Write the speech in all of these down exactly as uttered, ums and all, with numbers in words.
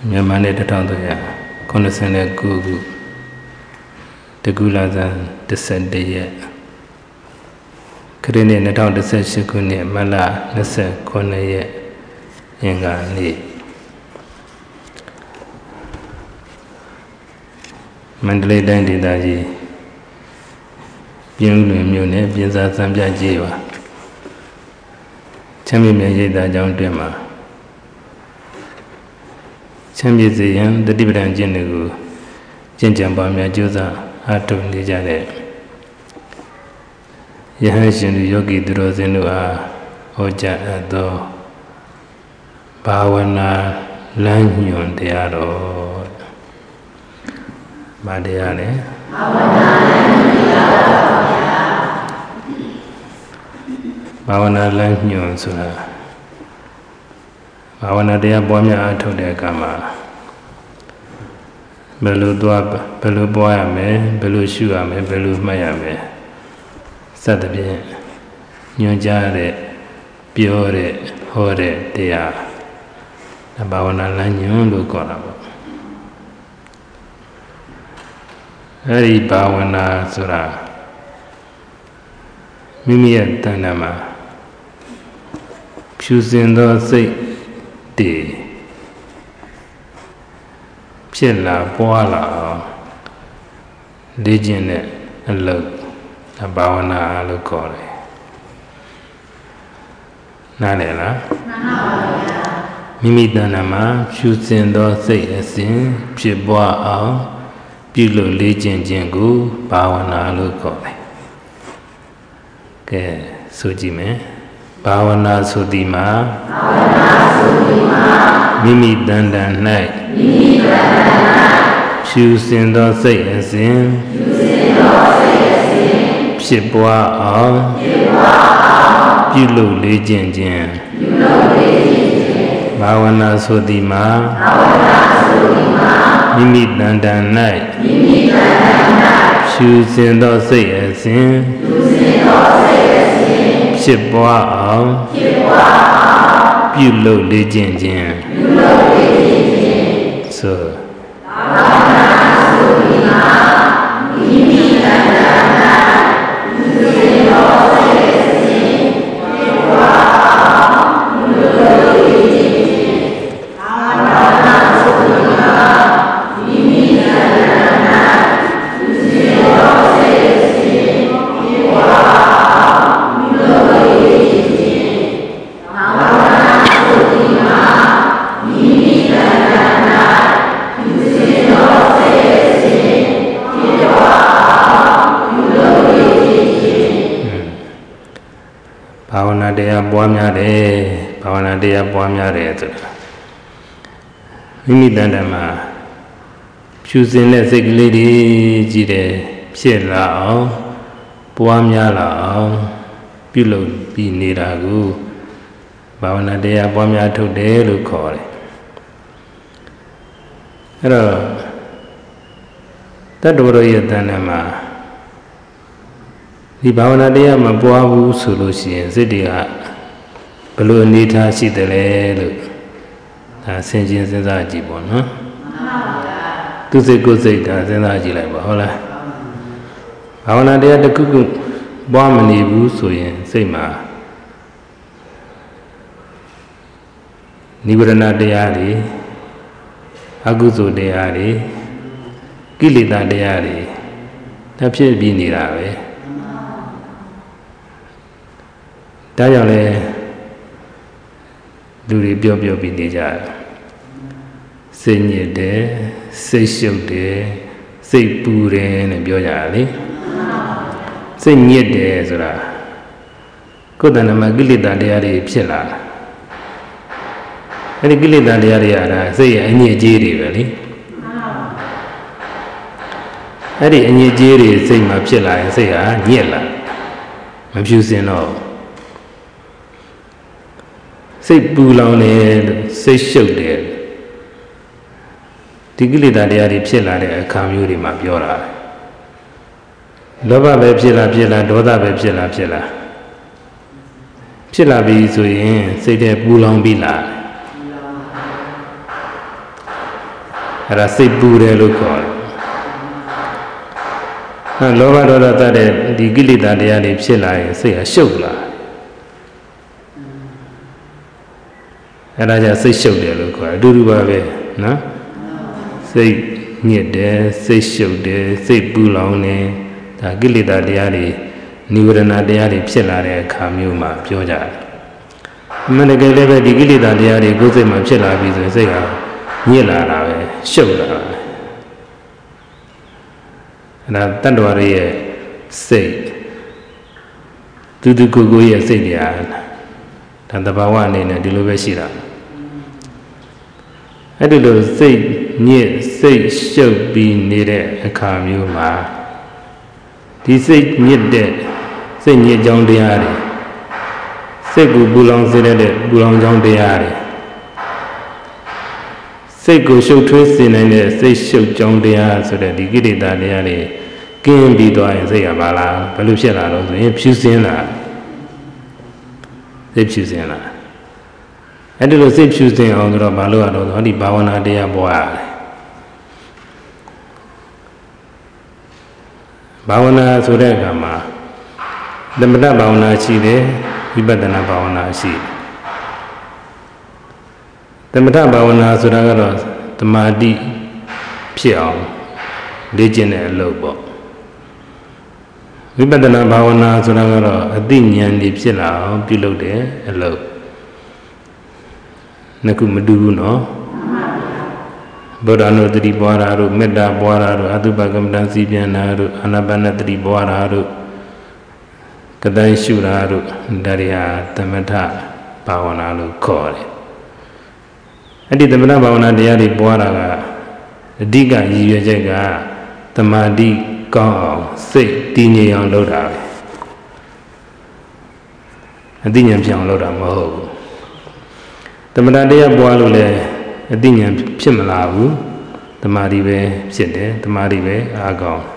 မြန်မာနဲ့တစ်ထောင်သုံးရာခုနှစ်ဆယ်နဲ့ကိုခုတကူလာဇန်တစ်ဆက်တည်းရက်ခရစ်နှစ်နှစ်ထောင်တစ်ဆက်ရှစ်ခုနှစ်မလနှစ်ဆက်ခုနှစ်ရက်အင်္ဂါနေ့မန္တလေးတိုင်းဒေသကြီးပြင်းဦးလွင်မြို့နယ်ပြင်စာစံပြကြီးပါချမ်းမြေမြရိပ်သာကျောင်းတွင်မှာချမ်းမြေစေရန်တတိပဒံကျင့်တွေကိုကျင့်ကြံပါများကြိုးစားအားထုတ်နေကြတဲ့ယဟန်ရှင်လူယောဂီသူတော်စင်တို့အားဟောကြားအပ်သောဘာဝနာလမ်းညွှန်တရားတော်ဘာတရားလဲဘာဝနာလမ်းညွှန်တရားတော်ဗျာဘာဝနာလမ်းညွှန်ဆိုတာဘာဝနာတရားပွားများအားထုတ်တဲ့အခါမှာဘယ်လိုသွားဘယ်လိုပွားရမလဲဘယ်လိုရှုရမလဲဘယ်လိုမှတ်ရမလဲစသဖြင့်ညွှန်ကြားတဲ့ပြောတဲ့ဟောတဲ့တရားဘာဝနာလမ်းညွှန်လို့ခေါ်တာပေါ့အဲဒီဘာဝနာဆိုတာမိမိရဲ့တဏ္ဍာမှာဖြူစင်သောစိတ်တည်ဖြစ်လာပွားလာလေ့ကျင့်တဲ့အလုပ်ဘာဝနာလို့ခေါ်တယ်နားလည်လားနားပါဗျာမိမိတဏ္ဍာမှာဖြူစင်သောစိတ်အစဉ်ဖြစ်ပွားအောင်ပြုလုပ်လေ့ကျင့်ခြင်းကိုဘာဝနာလို့ခေါ်တယ်ကဲဆိုကြည့်မယ်ဘာဝနာဆိုသည်မှာဘာဝနာဆိုသည်မှာမိမိတဏ္ဍာ၌မိမိတဏ္ဍာ၌ဖြူစင်သောစိတ်အစဉ်ဖြူစင်သောစိတ်အစဉ်ဖြစ်ပွားအောင်ဖြစ်ပွားအောင်ပြုလုပ်လေ့ကျင့်ခြင်းပြုလုပ်လေ့ကျင့်ခြင်းဘာဝနာဆိုသည်မှာဘာဝနာဆိုသည်မှာမိမိတဏ္ဍာ၌မိမိတဏ္ဍာ၌ဖြူစင်သောစိတ်အစဉ်ဖြူစင်သောစိတ်အစဉ်ဖြစ်ပွားအောင်ဖြစ်ပွားအောင်ပြုလုပ်လေ့ကျင့်ခြင်းပြုလုပ်လေ့ကျင့်ခြင်းဆိုဘာဝနာဆိုသည်မှာမိမိတဏ္ဍာ၌ဖြူစင်သောစိတ်အစဉ်ဖြစ်ပွားအောင်ပြုလုပ်လေ့ကျင့်ခြင်းဘာဝနာဆိုသည်မှာမိမိတဏ္ဍာ၌ဖြူစင်သောစိတ်အစဉ်ဖြစ်ပွားအောင်ပြုလုပ်လေ့ကျင့်ခြင်းဘာဝနာဆိုသည်မှာမိမိတဏ္ဍာ၌ဖြူစင်သောစိတ်အစဉ်ဖြစ်ပွားအောင်ပြုလုပ်လေ့ကျင့်ခြင်းဘာဝနာတရားပွားများတယ်ဘာဝနာတရားပွားများတယ်ဆိုတာမိမိတဏ္ဍာမှာဖြူစင်တဲ့စိတ်ကလေးတွေကြီးတယ်ဖြစ်လာအောင်ပွားများလာအောင်ပြုလုပ်ပြီးနေတာကိုဘာဝနာတရားပွားများထုတ်တယ်လို့ခေါ်တယ်အဲ့တော့တတ္တဝရရဲ့တဏ္ဍာမှာဒီဘာဝနာတရားမပွားဘူးဆိုလို့ရှိရင်စိတ်တွေကဘယ်လိုအနေထားရှိတယ်လဲလို့ဒါဆင်ခြင်စဉ်းစားကြည့်ပေါ့နော်သူစိတ်ကိုယ်စိတ်ဒါစဉ်းစားကြည့်လိုက်ပါဟုတ်လားဘာဝနာတရားတစ်ခုခုပွားမနေဘူးဆိုရင်စိတ်မှာနိဗ္ဗာန်တရားတွေအကုသိုလ်တရားတွေကိလေသာတရားတွေတစ်ဖြစ်ပြီးနေတာပဲဒါကြောင့်လဲလူတွေပြောပြောပြီးနေကြတယ်စိတ်ညစ်တယ်စိတ်ရှုပ်တယ်စိတ်ပူတယ်နဲ့ပြောကြတာလေစိတ်ညစ်တယ်ဆိုတာကိုယ်တဏ္ဍာမှာကိလေသာတရားတွေဖြစ်လာတာအဲဒီကိလေသာတရားတွေကဒါစိတ်ရဲ့အညစ်အကြေးတွေပဲလေအဲ့ဒီအညစ်အကြေးတွေစိတ်မှာဖြစ်လာရင်စိတ်ဟာညစ်လာမဖြူစင်တော့စိတ်ပူလောင်တယ်စိတ်ရှုပ်တယ်ဒီကိလေသာတရားတွေဖြစ်လာတဲ့အခါမျိုးတွေမှာပြောတာလောဘပဲဖြစ်လာဖြစ်လာဒေါသပဲဖြစ်လာဖြစ်လာဖြစ်လာပြီဆိုရင်စိတ်ထဲပူလောင်ပြီးလာအဲ့ဒါစိတ်ပူတယ်လို့ခေါ်တယ်အဲလောဘဒေါသတတ်တဲ့ဒီကိလေသာတရားတွေဖြစ်လာရင်စိတ်ဟာရှုပ်လာအဲ့ဒါကြောင့်စိတ်ရှုပ်တယ်လို့ခေါ်တယ်အတူတူပါပဲနော်စိတ်ညစ်တယ်စိတ်ရှုပ်တယ်စိတ်ပူလောင်တယ်ဒါကိလေသာတရားတွေနိဝရဏတရားတွေဖြစ်လာတဲ့အခါမျိုးမှာပြောကြတယ်အမှန်တကယ်လည်းပဲဒီကိလေသာတရားတွေကိုယ်စိတ်မှာဖြစ်လာပြီဆိုရင်စိတ်ဟာညစ်လာတာပဲရှုပ်လာတာပဲအဲ့ဒါတတ္တဝါရဲ့စိတ်တူတူကိုယ်ကိုယ်ရဲ့စိတ်တရားဒါသဘာဝအနေနဲ့ဒီလိုပဲရှိတာအဲ့ဒီလိုစိတ်ညစ်စိတ်ရှုပ်ပြီးနေတဲ့အခါမျိုးမှာဒီစိတ်ညစ်တဲ့စိတ်ညစ်ကြောင်းတရားတွေစိတ်ကိုပူလောင်စေတဲ့ပူလောင်ကြောင်းတရားတွေစိတ်ကိုရှုပ်ထွေးစေနိုင်တဲ့စိတ်ရှုပ်ကြောင်းတရားဆိုတဲ့ဒီကိလေသာတရားတွေကင်းပြီးသွားရင်စိတ်ရပါလားဘယ်လိုဖြစ်လာလို့ဆိုရင်ဖြူစင်းလာစိတ်ဖြူစင်းလာအဲ့ဒီလိုစိတ်ဖြူစင်းအောင်ဆိုတော့မလုပ်ရတော့ဟောဒီဘာဝနာတရားပွားရတယ်ဘာဝနာဆိုတဲ့အခါမှာသမထဘာဝနာရှိတယ်ဝိပဿနာဘာဝနာရှိတယ်သမထဘာဝနာဆိုတာကတော့သမာဓိဖြစ်အောင်လေ့ကျင့်တဲ့အလုပ်ပေါ့ဝိပဿနာဘာဝနာဆိုတာကတော့အသိဉာဏ်တွေဖြစ်လာအောင်ပြုလုပ်တဲ့အလုပ်နှစ်ခုမတူဘူးနော်ဗုဒ္ဓနုတ္တိပွားတာတို့မေတ္တာပွားတာတို့အတုပကမ္မဋ္ဌစီပြန်တာတို့အာနာပါနတ္တိပွားတာတို့ကတိုင်းရှုတာတို့ဒါတွေဟာသမထဘာဝနာလို့ခေါ်တယ်အဲ့ဒီသမထဘာဝနာတရားတွေပွားတာကအဓိကရည်ရွယ်ချက်ကသမာဓိကောင်းအောင်စိတ်တည်ငြိမ်အောင်လုပ်တာပဲအသိဉာဏ်ဖြစ်အောင်လုပ်တာမဟုတ်ဘူးသမထတရားပွားလို့လည်းအသိဉာဏ်ဖြစ်မလာဘူးသမာဓိပဲဖြစ်တယ်သမာဓိပဲအားကောင်း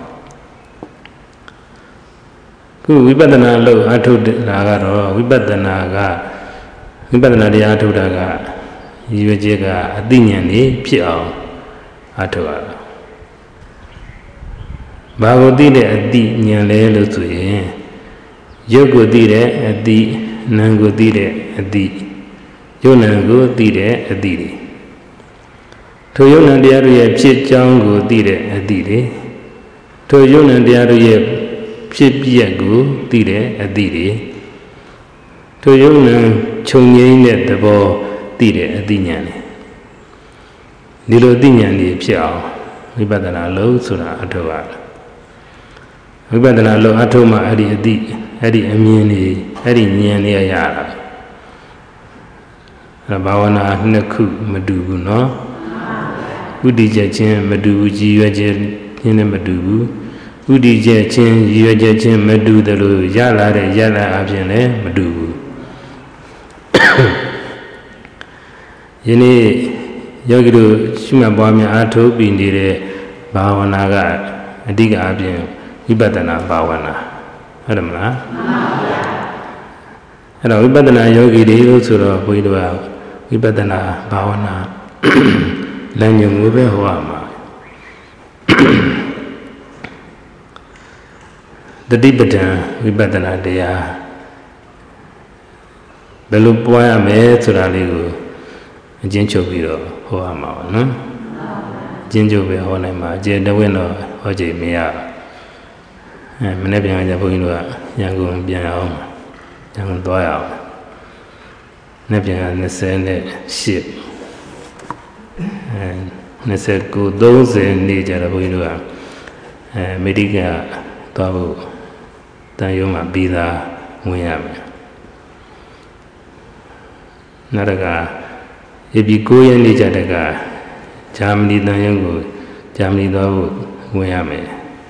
ခုဝိပဿနာလို့အထုတာကတော့ဝိပဿနာကဝိပဿနာတရားအထုတာကရည်ရွယ်ချက်ကအသိဉာဏ်นี่ဖြစ်အောင်အထုရတာဘာကိုသိတဲ့အသိဉာဏ်လဲလို့ဆိုရင်ရုပ်ကိုသိတဲ့အသိနာမ်ကိုသိတဲ့အသိရုပ်နာမ်ကိုသိတဲ့အသိတွေထိုရုပ်နာမ်တရားတို့ရဲ့ဖြစ်ကြောင်းကိုသိတဲ့အသိတွေထိုရုပ်နာမ်တရားတို့ရဲ့ဖြစ်ပြက်ကိုသိတဲ့အသိတွေထိုရုပ်နာမ်ခြုံငိမ့်တဲ့သဘောသိတဲ့အသိဉာဏ်တွေဒီလိုအသိဉာဏ်တွေဖြစ်အောင်ဝိပဿနာလို့ဆိုတာအထောက်အဝိပဿနာလို့အထောက်မှအဲ့ဒီအသိအဲ့ဒီအမြင်တွေအဲ့ဒီဉာဏ်တွေရတာအဲ့ဘာဝနာနှစ်ခုမတူဘူးเนาะဥဒိချက်ချင်းမတူဘူးကြည်ရွယ်ချက်ချင်းလည်းမတူဘူးဥဒိချက်ချင်းရည်ရွယ်ချက်ချင်းမတူတယ်လို့ရလာတဲ့ရလာအပြင်လည်းမတူဘူးယနေ့ယောဂီတို့ရှိမှပွားများအားထုတ်ပြီးနေတဲ့ဘာဝနာကအဓိကအပြင်ဝိပဿနာဘာဝနာဟုတ်တယ်မလားမှန်ပါဗျာအဲ့တော့ဝိပဿနာယောဂီတွေလို့ဆိုတော့ဘုန်းကြီးတို့ကဝိပဿနာဘာဝနာလမ်းညွှန်မှုပဲဟောရမှာတတိပဋ္ဌာန်ဝိပဿနာတရားဘယ်လိုပွားရမလဲဆိုတာလေးကိုအကျဉ်းချုပ်ပြီးတော့ဟောရမှာပါနော်အကျဉ်းချုပ်ပဲဟောနိုင်မှာအကျဉ်းတဝင်းတော့ဟောကြည့်မရအဲမနေ့ပြန်ကြဘုန်းကြီးတို့ကရန်ကုန်ပြန်အောင်ရန်ကုန်သွားရအောင်နေ့ပြန်နှစ်ဆယ်နဲ့ရှစ်အဲနှစ်ဆယ်ကိုသုံးဆယ်နေကြတော့ဘုန်းကြီးတို့ကအဲအမေရိကသွားဖို့တန်ရုံးမှာပြီးသားဝင်ရမယ်နောက်တကဧပြီကိုးရက်နေ့ကြတဲ့ကဂျာမနီတန်ရုံးကိုဂျာမနီသွားဖို့ဝင်ရမယ်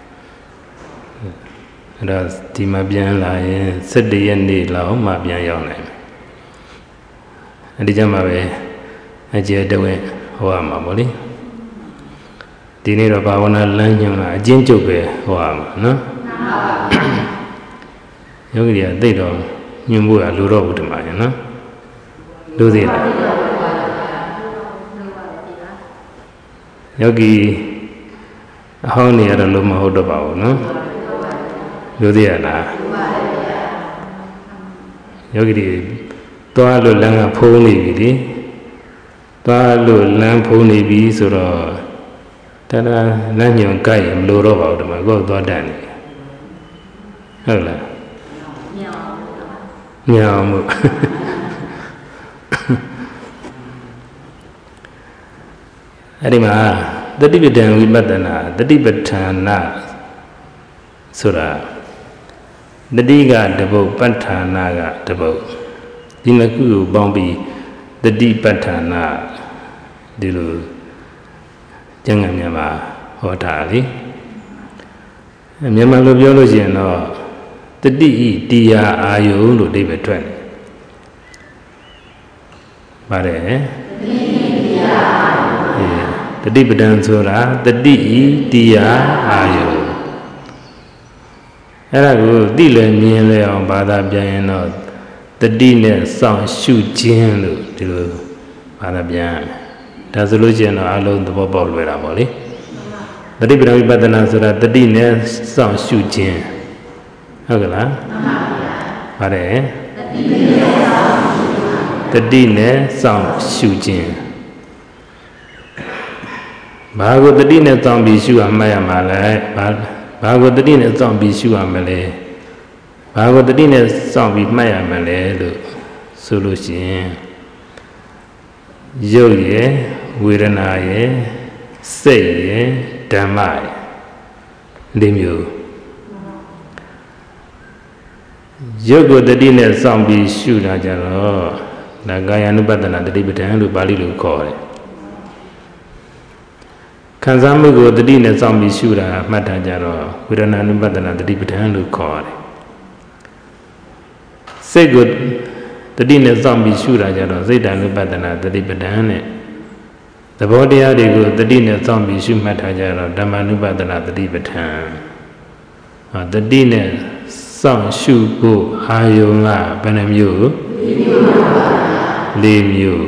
အဲ့တော့ဒီမှာပြန်လာရင်ဆယ့်တရက်နေ့လောက်မှပြန်ရောက်နိုင်မယ်အဲ့ဒီကြမှာပဲအကျေတဝဲဟောရမှာပေါ့လေဒီနေ့တော့ဘာဝနာလမ်းညွှန်တာအကျဉ်းချုပ်ပဲဟောရမှာနော်ယောဂီတွေကသိတော့ညွှန်ဖို့ကလိုတော့ဘူးဒီမှာနော်လိုသေးလားယောဂီအဟောင်းနေရတော့လို့မဟုတ်တော့ပါဘူးနော်လို့သိရလားယောဂီတွေသွားလို့လမ်းကဖုံးနေပြီလေသွားလို့လမ်းဖုံးနေပြီဆိုတော့တဏှာလမ်းညွန်ကြိုက်မလို့တော့ပါဘူးဒီမှာကိုယ်သွားတတ်နေဟုတ်လားညောင်ညောင်မှုအဲ့ဒီမှာတတိပဋ္ဌာန်ဝိပဿနာတတိပဋ္ဌာနာဆိုတာတတိကတပုတ်ပဋ္ဌာနာကတပုတ်ဒီနှစ်ခုကိုပေါင်းပြီးတတိပဋ္ဌာနာဒီလိုကျမ်းဂန်များမှာဟောထားလေမြန်မာလိုပြောလို့ရှိရင်တော့တတိဤတရားအာယုလို့အဓိပ္ပာယ်ထွက်တယ်ပါတယ်တတိတရားအာယုတတိပဋ္ဌာန်ဆိုတာတတိဤတရားအာယုအဲ့ဒါကိုသိလဲမြင်လဲအောင်ဘာသာပြန်ရင်တော့တတိနဲ့စောင့်ရှုခြင်းလို့ဒီလိုဘာသာပြန်ဒါဆိုလို့ရှိရင်တော့အလုံးသဘောပေါက်လွယ်တာပေါ့လေတတိပဋ္ဌာန်ဝိပဿနာဆိုတာတတိနဲ့စောင့်ရှုခြင်းဟုတ်ကလားမှန်ပါဗျာပါတယ်တတိနဲ့စောင့်ရှုခြင်းဘာကိုတတိနဲ့စောင့်ပြီးရှုရမှတ်ရမှာလဲဘာဘာကိုတတိနဲ့စောင့်ပြီးရှုရမလဲဘာကိုတတိနဲ့စောင့်ပြီးမှတ်ရမလဲလို့ဆိုလို့ရှိရင်ရုပ်ရယ်ဝေဒနာရယ်စိတ်ရယ်ဓမ္မရယ်လေးမျိုးရုပ်ကိုတတိနဲ့စောင့်ပြီးရှုတာကြတော့ဒါကာယ ानु ပတ္တနာတတိပဋ္ဌာန်လို့ပါဠိလိုခေါ်တယ်ခံစားမှုကိုတတိနဲ့စောင့်ပြီးရှုတာမှတ်ထားကြတော့ဝေဒနာ ानु ပတ္တနာတတိပဋ္ဌာန်လို့ခေါ်တယ်စိတ်ကိုတတိနဲ့စောင့်ပြီးရှုတာကြတော့စိတ်တ ानु ပတ္တနာတတိပဋ္ဌာန်နဲ့သဘောတရားတွေကိုတတိနဲ့စောင့်ပြီးရှုမှတ်ထားကြတော့ဓမ္မ ानु ပတ္တနာတတိပဋ္ဌာန်ဟောတတိနဲ့စောင့်ရှုဖို့အာယုံကဘယ်နှမျိုးလေးမျိုး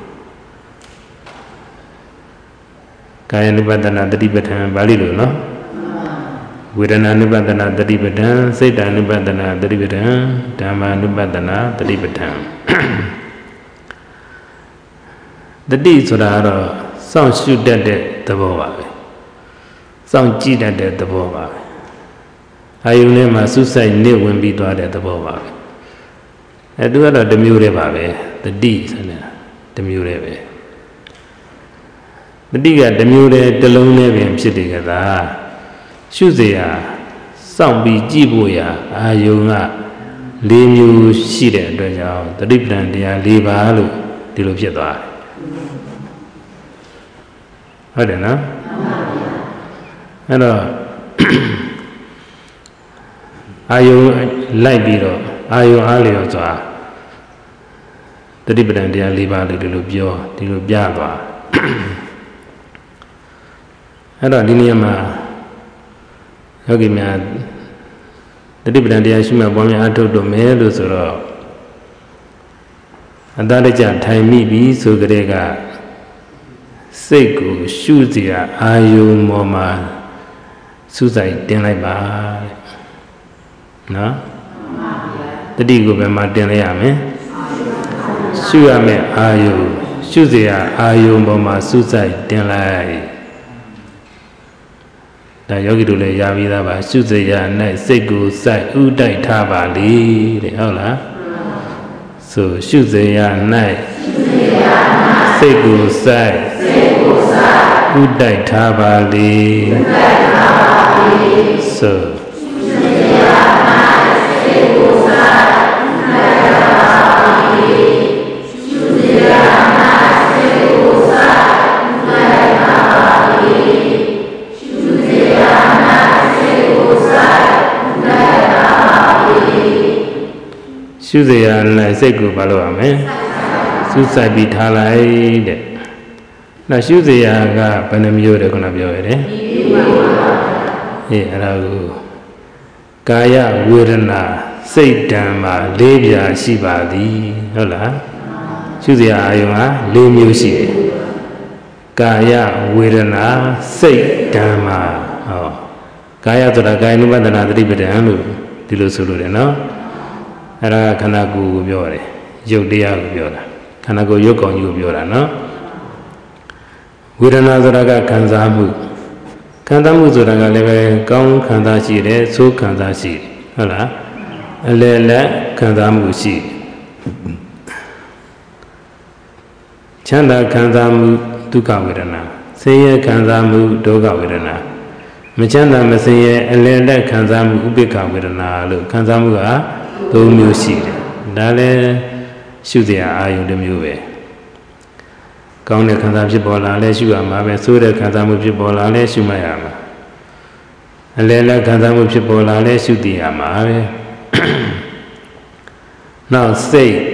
ကာယ ानु ပတ္တနာတတိပဋ္ဌာန်ပါဠိလိုနော်ဝေဒနာ ानु ပတ္တနာတတိပဋ္ဌာန်စိတ်တ ानु ပတ္တနာတတိပဋ္ဌာန်ဓမ္မ ानु ပတ္တနာတတိပဋ္ဌာန်တတိဆိုတာကတော့စောင့်ရှုတတ်တဲ့သဘောပါပဲစောင့်ကြည့်တတ်တဲ့သဘောပါပဲအာယုန်ထဲမှာစုဆိုင်နေဝင်ပြီးသွားတဲ့သဘောပါပဲအဲသူကတော့တစ်မျိုးတည်းပါပဲတတိဆိုတဲ့တစ်မျိုးတည်းပဲတတိကတစ်မျိုးတည်းတစ်လုံးတည်းပင်ဖြစ်တယ်ကသာရှုเสียစောင့်ပြီးကြည့်ဖို့ရာအာယုန်ကလေးမျိုးရှိတဲ့အတွက်ကြောင့်တတိပဋ္ဌာန်တရား၄ပါးလို့ဒီလိုဖြစ်သွားတယ်ဟုတ်တယ်နော်အဲ့တော့အာယုံလိုက်ပြီးတော့အာယုံအားလျော်စွာတတိပဋ္ဌာန်တရား၄ပါးလို့ဒီလိုပြောဒီလိုပြသွားအဲ့တော့ဒီနေရာမှာယောဂီများတတိပဋ္ဌာန်တရားရှိမှပွားများအထုတ်တော့မယ်လို့ဆိုတော့အတ္တတကြထိုင်မိပြီဆိုကြတဲ့ကစိတ်ကိုရှုစရာအာယုံပေါ်မှာစူးစိုက်တင်လိုက်ပါတဲ့နော်တတိကိုဘယ်မှာတင်လိုက်ရမလဲရှုရမယ်အာယုံရှုစရာအာယုံပေါ်မှာစူးစိုက်တင်လိုက်ဒါယောဂီတို့လည်းရပြီးသားပါရှုစရာ၌စိတ်ကိုစိုက်ဥတိုက်ထားပါလေတဲ့ဟုတ်လားဆိုရှုစရာ၌စိတ်ကိုစိုက်ဥတိုက်ထားပါလေဆိုရှုစရာ၌စိတ်ကိုဘာလို့ရမလဲစူးစိုက်ပြီးထားလိုက်တဲ့နောက်ရှုစရာကဘယ်နှမျိုးတဲ့ခုနပြောရတယ်အေးအဲ့ဒါကိုကာယဝေဒနာစိတ်ဓာတ်မှာ၄ပြာရှိပါသည်ဟုတ်လားရှုစရာအာယုံက၄မျိုးရှိတယ် Kaya Vedana Sei Dhamma. Oh. Kayaဆိုတာကာယ ानु ပဒနာသတိပဋ္ဌာန်လို့ဒီလိုဆိုလို့တယ်နော်အဲ့ဒါခန္ဓာကိုယ်ကိုပြောတယ်ရုပ်တရားကိုပြောတာခန္ဓာကိုယ်ရုပ်ကောင်ကြီးကိုပြောတာနော်ဝေဒနာဆိုတာကခံစားမှုခံစားမှုဆိုတာကလည်းပဲကောင်းခံစားရှိတယ်ဆိုးခံစားရှိတယ်ဟုတ်လားအလယ်လက်ခံစားမှုရှိချမ်းသာခံစားမှုဒုက္ခဝေဒနာဆင်းရဲခံစားမှုဒုက္ခဝေဒနာမချမ်းသာမစင်ရဲ့အလယ်လက်ခံစားမှုဥပိ္ပခဝေဒနာလို့ခံစားမှုကသုံးမျိုးရှိတယ်ဒါလည်းရှုစရာအာယုန်တစ်မျိုးပဲကောင်းတဲ့ခံစားဖြစ်ပေါ်လာလဲရှုရမှာပဲဆိုးတဲ့ခံစားမှုဖြစ်ပေါ်လာလဲရှုမှတ်ရမှာအလယ်လက်ခံစားမှုဖြစ်ပေါ်လာလဲရှုသိရမှာပဲနောက်စိတ်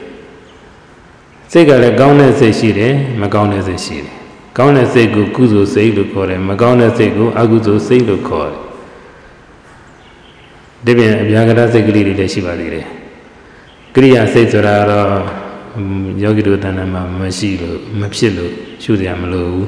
စိတ်ကလည်းကောင်းတဲ့စိတ်ရှိတယ်မကောင်းတဲ့စိတ်ရှိတယ်ကောင်းတဲ့စိတ်ကိုကုသိုလ်စိတ်လို့ခေါ်တယ်မကောင်းတဲ့စိတ်ကိုအကုသိုလ်စိတ်လို့ခေါ်တယ်ဒီပြင်အပြာကရစိတ်ကလေးတွေလည်းရှိပါသေးတယ်ကရိယာစိတ်ဆိုတာတော့ယောဂီတို့တဏ္ဍာမှာမရှိလို့မဖြစ်လို့ရှုစရာမလိုဘူး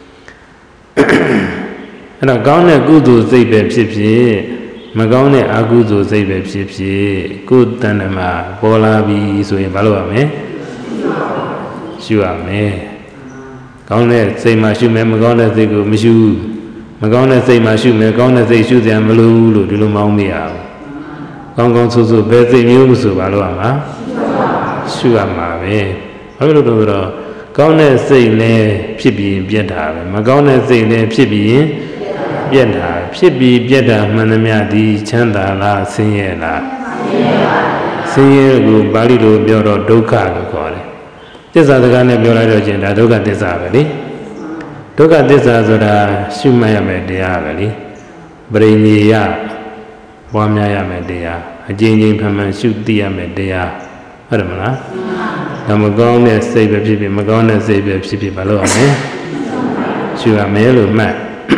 အဲ့တော့ကောင်းတဲ့ကုသိုလ်စိတ်ပဲဖြစ်ဖြစ်မကောင်းတဲ့အကုသိုလ်စိတ်ပဲဖြစ်ဖြစ်ကိုယ်တဏ္ဍာမှာပေါ်လာပြီဆိုရင်ဘာလုပ်ရမလဲရှုရမယ်ကောင်းတဲ့စိတ်မှရှုမယ်မကောင်းတဲ့စိတ်ကိုမရှုမကောင်းတဲ့စိတ်မှရှုမယ်ကောင်းတဲ့စိတ်ရှုစရာမလိုဘူးလို့ဒီလိုမောင်းမရဘူးကောင်းကောင်းဆိုးဆိုးဘယ်စိတ်မျိုးမဆိုဘာလို့ရမှာရှုရမှာပဲဘာလို့လဲဆိုတော့ကောင်းတဲ့စိတ်လည်းဖြစ်ပြီးပြတ်တာပဲမကောင်းတဲ့စိတ်လည်းဖြစ်ပြီးပြတ်တာဖြစ်ပြီးပြတ်တာမှန်သမျှဒီချမ်းသာလားဆင်းရဲလားဆင်းရဲကိုပါဠိလိုပြောတော့ဒုက္ခလို့ခေါ်တယ်သစ္စာစကားနဲ့ပြောလိုက်တော့ချင်းဒါဒုက္ခသစ္စာပဲလေဒုက္ခသစ္စာဆိုတာရှုမှတ်ရမယ်တရားပဲလေပရိညေယပွားများရမယ်တရားအကျဉ်းချင်းဖန်ဖန်ရှုသိရမယ်တရားဟုတ်တယ်မလားဒါမကောင်းတဲ့စိတ်ပဲဖြစ်ဖြစ်မကောင်းတဲ့စိတ်ပဲဖြစ်ဖြစ်ဘာလို့ရမလဲရှုရမယ်လို့မှတ်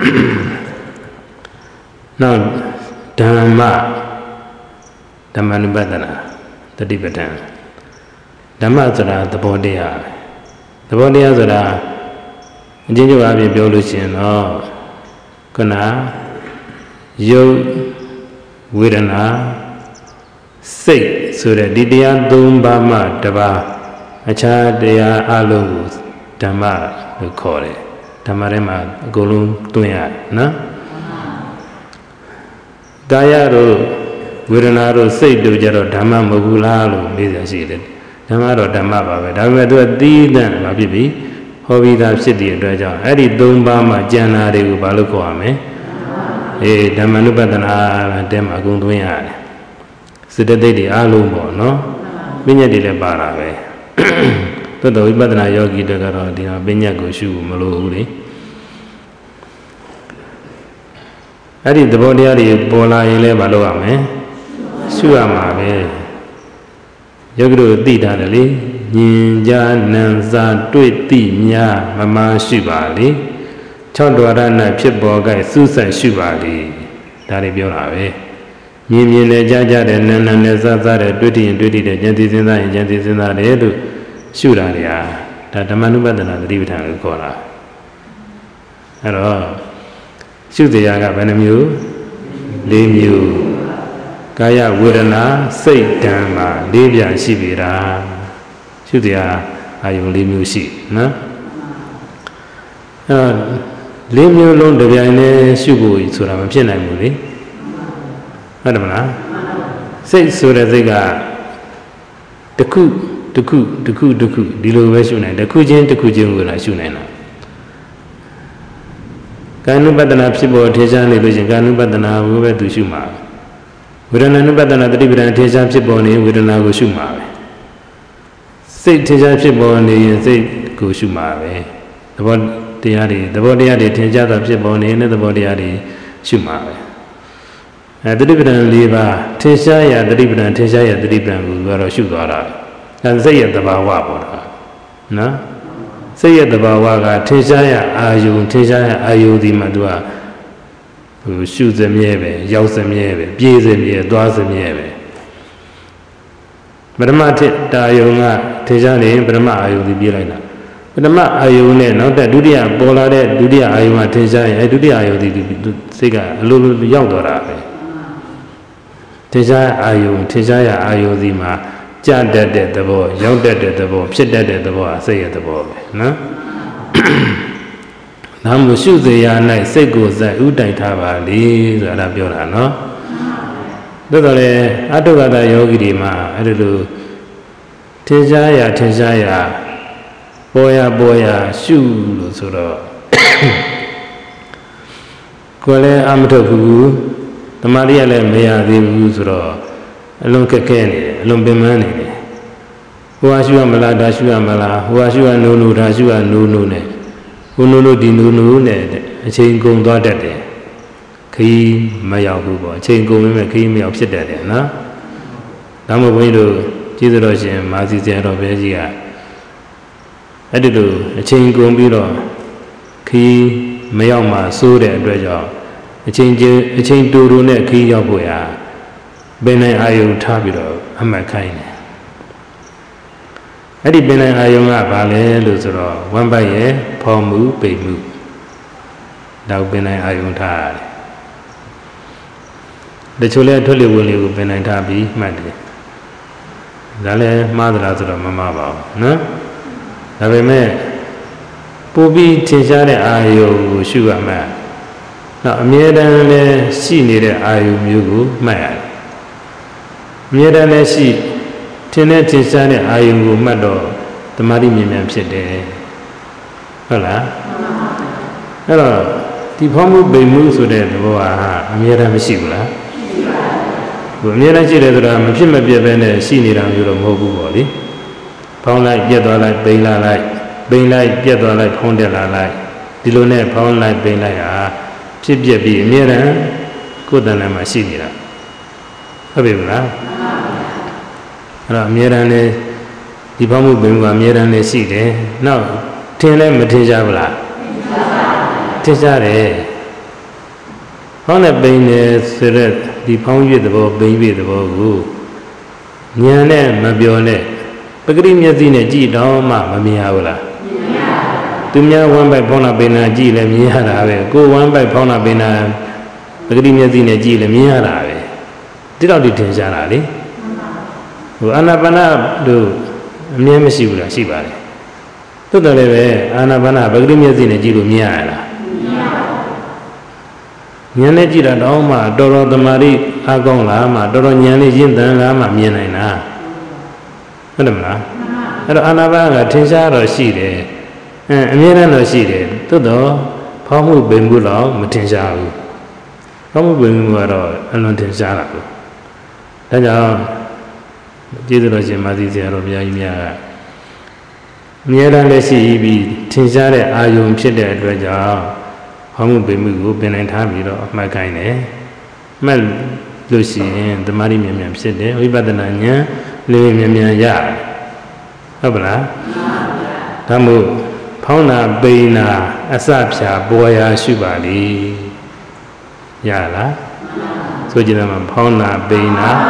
နောက်ဓမ္မဓမ္မ ानु ပဒနာတတိပဋ္ဌာန်ဓမ္မဆိုတာသဘောတရားသဘောတရားဆိုတာအချင်းချင်းအပြင်ပြောလို့ရှိရင်တော့ခုနယုတ်ဝေဒနာစိတ်ဆိုတဲ့ဒီတရားသုံးပါးမှတပါးအခြားတရားအလုံးကိုဓမ္မလို့ခေါ်တယ်ဓမ္မထဲမှာအကုန်လုံးတွင်းရနော်ကာယတို့ဝေဒနာတို့စိတ်တို့ကြတော့ဓမ္မမဟုတ်ဘူးလားလို့မေးကြရှိတယ်ဓမ္မတော့ဓမ္မပါပဲဒါပေမဲ့သူကသီးသန့်မဖြစ်ပြီဟောပြီးသားဖြစ်တဲ့အတွက်ကြောင့်အဲ့ဒီသုံးပါးမှာကျန်တာတွေကိုဘာလို့ခေါ်ရမလဲအေးဓမ္မ ानु ပဒနာတဲမှာအကုန်သွင်းရတယ်စေတသိက်တွေအားလုံးပေါ့နော်ပညာတွေလည်းပါတာပဲသို့တော်ဝိပဿနာယောဂီတွေကတော့ဒီမှာပညာကိုရှုမလို့ဘူးလေအဲ့ဒီသဘောတရားတွေပေါ်လာရင်လည်းမလုပ်ရမယ်ရှုရမှာပဲယောဂီတို့သိတာလေဉာဏ်ဉာဏ်နံစာတွေ့သိများမမရှိပါလေ၆ဒွါရဏဖြစ်ပေါ်ကဲစူးစမ်းရှုပါလေဒါတွေပြောတာပဲမြင်မြင်နဲ့ကြားကြားတဲ့နန်းနန်းနဲ့စားစားတဲ့တွေ့တည်ရင်တွေ့တည်တဲ့ဉာဏ်သိစဉ်းစားရင်ဉာဏ်သိစဉ်းစားတယ်လို့ရှုတာတွေဟာဒါဓမ္မ ानु ပဒနာသတိပဋ္ဌာန်ကိုခေါ်တာအဲ့တော့ရှုတရားကဘယ်နှမျိုး၄မျိုးကာယဝေဒနာစိတ်ဓမ္မာ၄ပြန်ရှိပြီလားရှုတရားအာယုံ၄မျိုးရှိနော်အဲ့၄မျိုးလုံးတစ်ပြိုင်တည်းရှုဖို့ဆိုတာမဖြစ်နိုင်ဘူးလေဟုတ်တယ်မလားစိတ်ဆိုတဲ့စိတ်ကတစ်ခုတစ်ခုတစ်ခုတစ်ခုဒီလိုပဲရှုနိုင်တစ်ခုချင်းတစ်ခုချင်းကိုလည်းရှုနိုင်တာကာယ ानु ပဒနာဖြစ်ပေါ်ထေရှားနေလို့ချင်းကာယ ानु ပဒနာကိုပဲသူရှုမှာဝေဒနာ ानु ပဒနာတတိပဒံထေရှားဖြစ်ပေါ်နေဝေဒနာကိုရှုမှာပဲစိတ်ထေရှားဖြစ်ပေါ်နေရင်စိတ်ကိုရှုမှာပဲသဘောတရားတွေသဘောတရားတွေထင်ရှားတာဖြစ်ပေါ်နေတဲ့သဘောတရားတွေရှုမှာပဲအဲတတိပဒံ၄ပါးထင်ရှားရာတတိပဒံထင်ရှားရာတတိပဒံကိုကတော့ရှုသွားတာအဲစိတ်ရဲ့သဘာဝပေါ့တာနော်စိတ်ရဲ့သဘာဝကထင်ရှားရာအာယုံထင်ရှားရာအာယုံဒီမှာသူကဟိုရှုစမြဲပဲရောက်စမြဲပဲပြေးစမြဲသွားစမြဲပဲပရမထတာယုံကထင်ရှားနေပရမအာယုံဒီပြေးလိုက်တာပထမအာယုံနဲ့နောက်တဲ့ဒုတိယပေါ်လာတဲ့ဒုတိယအာယုံကထင်ရှားရင်အဲဒုတိယအာယုံဒီစိတ်ကအလိုလိုရောက်သွားတာပဲထင်ရှားအာယုံထင်ရှားရအာယုံဒီမှာကြတတ်တဲ့သဘောရောက်တတ်တဲ့သဘောဖြစ်တတ်တဲ့သဘောအစိတ်ရဲ့သဘောပဲနော်နာမရှုစေရ၌စိတ်ကိုယ်စိုက်ဥတိုင်ထားပါလေဆိုတာပြောတာနော်သို့တော်လည်းအတုဂတယောဂီတွေမှာအဲ့ဒီလိုထင်ရှားရထင်ရှားရပေါ်ရပေါ်ရရှုလို့ဆိုတော့ကိုယ်လည်းအမထုတ်ဘူးတမာရီကလည်းမရသေးဘူးဆိုတော့အလုံးခက်ခဲနေတယ်အလုံးပင်ပန်းနေတယ်ဟိုဟာရှုရမလားဒါရှုရမလားဟိုဟာရှုရနိုးနိုးဒါရှုရနိုးနိုးနဲ့ဟိုနိုးနိုးဒီနိုးနိုးနဲ့အချိန်ကုန်သွားတတ်တယ်ခီးမရောက်ဘူးပေါ့အချိန်ကုန်ပေမဲ့ခီးမရောက်ဖြစ်တတ်တယ်နော်ဒါမှမဟုတ်ဘုန်းကြီးတို့ကျေးဇူးတော်ရှင်မာစီဆရာတော်ဘုရားကြီးကအဲ့ဒီလိုအချိန်ကုန်ပြီးတော့ခီးမရောက်မှစိုးတဲ့အတွက်ကြောင့်အချိန်ချင်းအချိန်တူတူနဲ့ခီးရောက်ဖို့ရပင်နိုင်အာယုံထားပြီးတော့အမှတ်ခိုင်းတယ်အဲ့ဒီပင်နိုင်အာယုံကဘာလဲလို့ဆိုတော့ဝမ်းပိုက်ရဲ့ဖော်မှုပိတ်မှုတော့ပင်နိုင်အာယုံထားရတယ်တချို့လဲထွက်လေဝင်လေကိုပင်နိုင်ထားပြီးမှတ်တယ်ဒါလည်းမှားသလားဆိုတော့မမှားပါဘူးနော်ဒါပေမဲ့ပူပြီးထင်ရှားတဲ့အာယုံကိုရှုရမှတ်တော့အမြဲတမ်းလည်းရှိနေတဲ့အာယုံမျိုးကိုမှတ်ရတယ်အမြဲတမ်းလည်းရှိထင်တဲ့ထင်ရှားတဲ့အာယုံကိုမှတ်တော့တမာတိမြင်မြန်ဖြစ်တယ်ဟုတ်လားအဲ့တော့ဒီဖောင်းမှုပိန်မှုဆိုတဲ့သဘောဟာအမြဲတမ်းမရှိဘူးလားရှိပါဘူးအမြဲတမ်းရှိတယ်ဆိုတာမဖြစ်မပြတ်ပဲနဲ့ရှိနေတာမျိုးတော့မဟုတ်ဘူးပေါ့လေဖောင်းလိုက်ပြတ်သွားလိုက်ပိန်လာလိုက်ပိန်လိုက်ပြတ်သွားလိုက်ဖုံးတက်လာလိုက်ဒီလိုနဲ့ဖောင်းလိုက်ပိန်လိုက်ဟာဖြစ်ပြက်ပြီးအမြဲတမ်းကိုယ်တဏ္ဍာမှာရှိနေတာဟုတ်ပြီမလားအဲ့တော့အမြဲတမ်းလည်းဒီဖောင်းမှုပင်ကအမြဲတမ်းလည်းရှိတယ်နောက်ထင်လည်းမထင်ကြဘူးလားထင်ကြတယ်ဖောင်းနဲ့ပိန်နေဆိုတဲ့ဒီဖောင်းရွေ့သဘောပိန်ရွေ့သဘောကိုဉာဏ်နဲ့မပြောနဲ့ပဂရိမျက်စိနဲ့ကြည့်တော့မှမမြင်ရဘူးလားမြင်ရပါဘူးသူများဝမ်းပိုက်ဖောင်းနာပိန်နာကြည့်လည်းမြင်ရတာပဲကိုယ်ဝမ်းပိုက်ဖောင်းနာပိန်နာပဂရိမျက်စိနဲ့ကြည့်လည်းမြင်ရတာပဲဒီတော့ဒီထင်ရှားတာလေဟိုအာနာပါနတို့အမြဲမရှိဘူးလားရှိပါတယ်သို့တော်လည်းပဲအာနာပါနပဂရိမျက်စိနဲ့ကြည့်လို့မြင်ရလားမြင်ရပါဘူးဉာဏ်နဲ့ကြည့်တာတော့မှတော်တော်တမာတိအားကောင်းလားမှတော်တော်ဉာဏ်လေးရင့်တန်လားမှမြင်နိုင်တာဟုတ်တယ်မလားအဲ့တော့အာနာပါနကထင်ရှားတော့ရှိတယ်အဲအမြဲတမ်းတော့ရှိတယ်သို့တော့ဖောင်းမှုပင်မှုတော့မထင်ရှားဘူးဖောင်းမှုပင်မှုကတော့အလွန်ထင်ရှားတာကိုဒါကြောင့်ကျေးဇူးတော်ရှင်မာသီဆရာတော်ဘုရားကြီးများကအမြဲတမ်းလည်းရှိပြီးထင်ရှားတဲ့အာယုံဖြစ်တဲ့အတွက်ကြောင့်ဟောမှုပေမှုကိုပင်နိုင်ထားပြီးတော့အမှတ်ခိုင်းတယ်မှတ်လို့ရှိရင်သမာဓိမြင်မြန်ဖြစ်တယ်ဝိပဿနာဉာဏ်လေးမြင်မြန်ရဟုတ်ပါလားဒါမို့ဖောင်းနာပိန်နာအစဖြာပေါ်ရာရှုပါလေရလားဆိုကြတယ်မှာဖောင်းနာပိန်နာ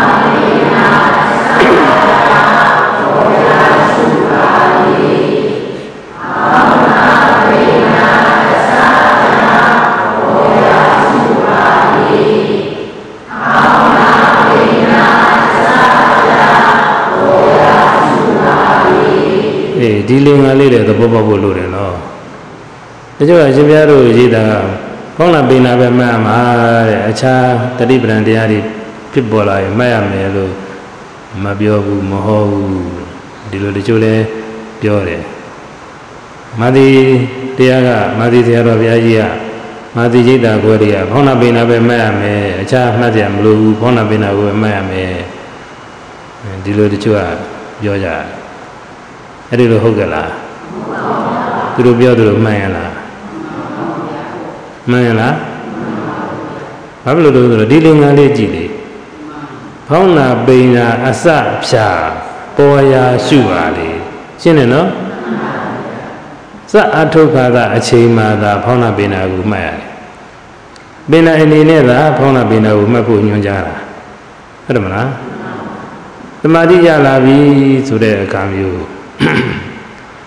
ဒီလင်္ကာလေးတွေသဘောပေါက်ဖို့လိုတယ်နော်တချို့ကရှင်ပြားတို့ရေးတာဖောင်းနာပိန်နာပဲမှတ်မှာတဲ့အခြားတတိပဒံတရားတွေဖြစ်ပေါ်လာရင်မှတ်ရမယ်လို့မပြောဘူးမဟုတ်ဘူးဒီလိုတချို့လည်းပြောတယ်မာသီတရားကမာသီဆရာတော်ဘုရားကြီးကမာသီจิตတာကိုယ်တွေကဖောင်းနာပိန်နာပဲမှတ်ရမယ်အခြားမှတ်ကြမလို့ဘူးဖောင်းနာပိန်နာကိုပဲမှတ်ရမယ်ဒီလိုတချို့ကပြောကြတယ်အဲ့ဒီလိုဟုတ်ကလားသူတို့ပြောသူတို့မှန်ရလားမှန်ရလားဘာဖြစ်လို့လဲဆိုတော့ဒီလိုငါလေးကြည့်လေဖောင်းနာပိန်နာအစဖြာပေါ်ရာရှုပါလေရှင်းတယ်နော်စအထုခါကအချိန်မှသာဖောင်းနာပိန်နာကိုမှတ်ရတယ်ပိန်နာအနေနဲ့သာဖောင်းနာပိန်နာကိုမှတ်ဖို့ညွှန်ကြားတာဟုတ်တယ်မလားသမာဓိရလာပြီဆိုတဲ့အခါမျိုး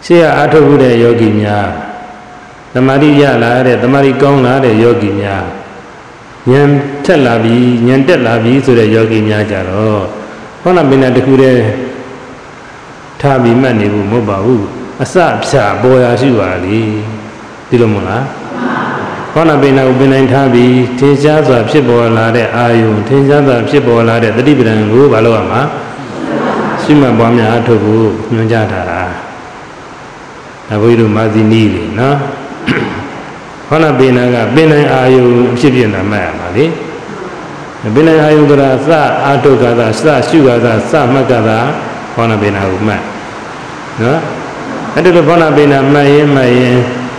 ရှေ့အားထုတ်မှုတဲ့ယောဂီများသမာဓိရလာတဲ့သမာဓိကောင်းလာတဲ့ယောဂီများဉာဏ်ထက်လာပြီဉာဏ်တက်လာပြီဆိုတဲ့ယောဂီများကြတော့ဟောနာပိဏတခုတည်းထားပြီးမှတ်နေဖို့မဟုတ်ပါဘူးအစဖြာပေါ်ရာရှိပါလေဒီလိုမဟုတ်လားဟောနာပိဏကိုပင်တိုင်းထားပြီးထင်ရှားစွာဖြစ်ပေါ်လာတဲ့အာယုံထင်ရှားစွာဖြစ်ပေါ်လာတဲ့တတိပဒံကိုဘာလို့ရမှာရှိမှတ်ပွားများအထုတ်ဖို့ညွှန်ကြားထားတာဒါဘုရားတို့မာသီနီးလေနော်ဟောနာပိဏကပင်တိုင်းအာယုံအဖြစ်ဖြစ်နာမှတ်ရမှာလေပင်တိုင်းအာယုံကရာစအာတုကသာစရှုကသာစမှတ်ကသာဟောနာပိဏကိုမှတ်နော်အဲ့ဒါလိုဟောနာပိဏမှတ်ရင်မှတ်ရင်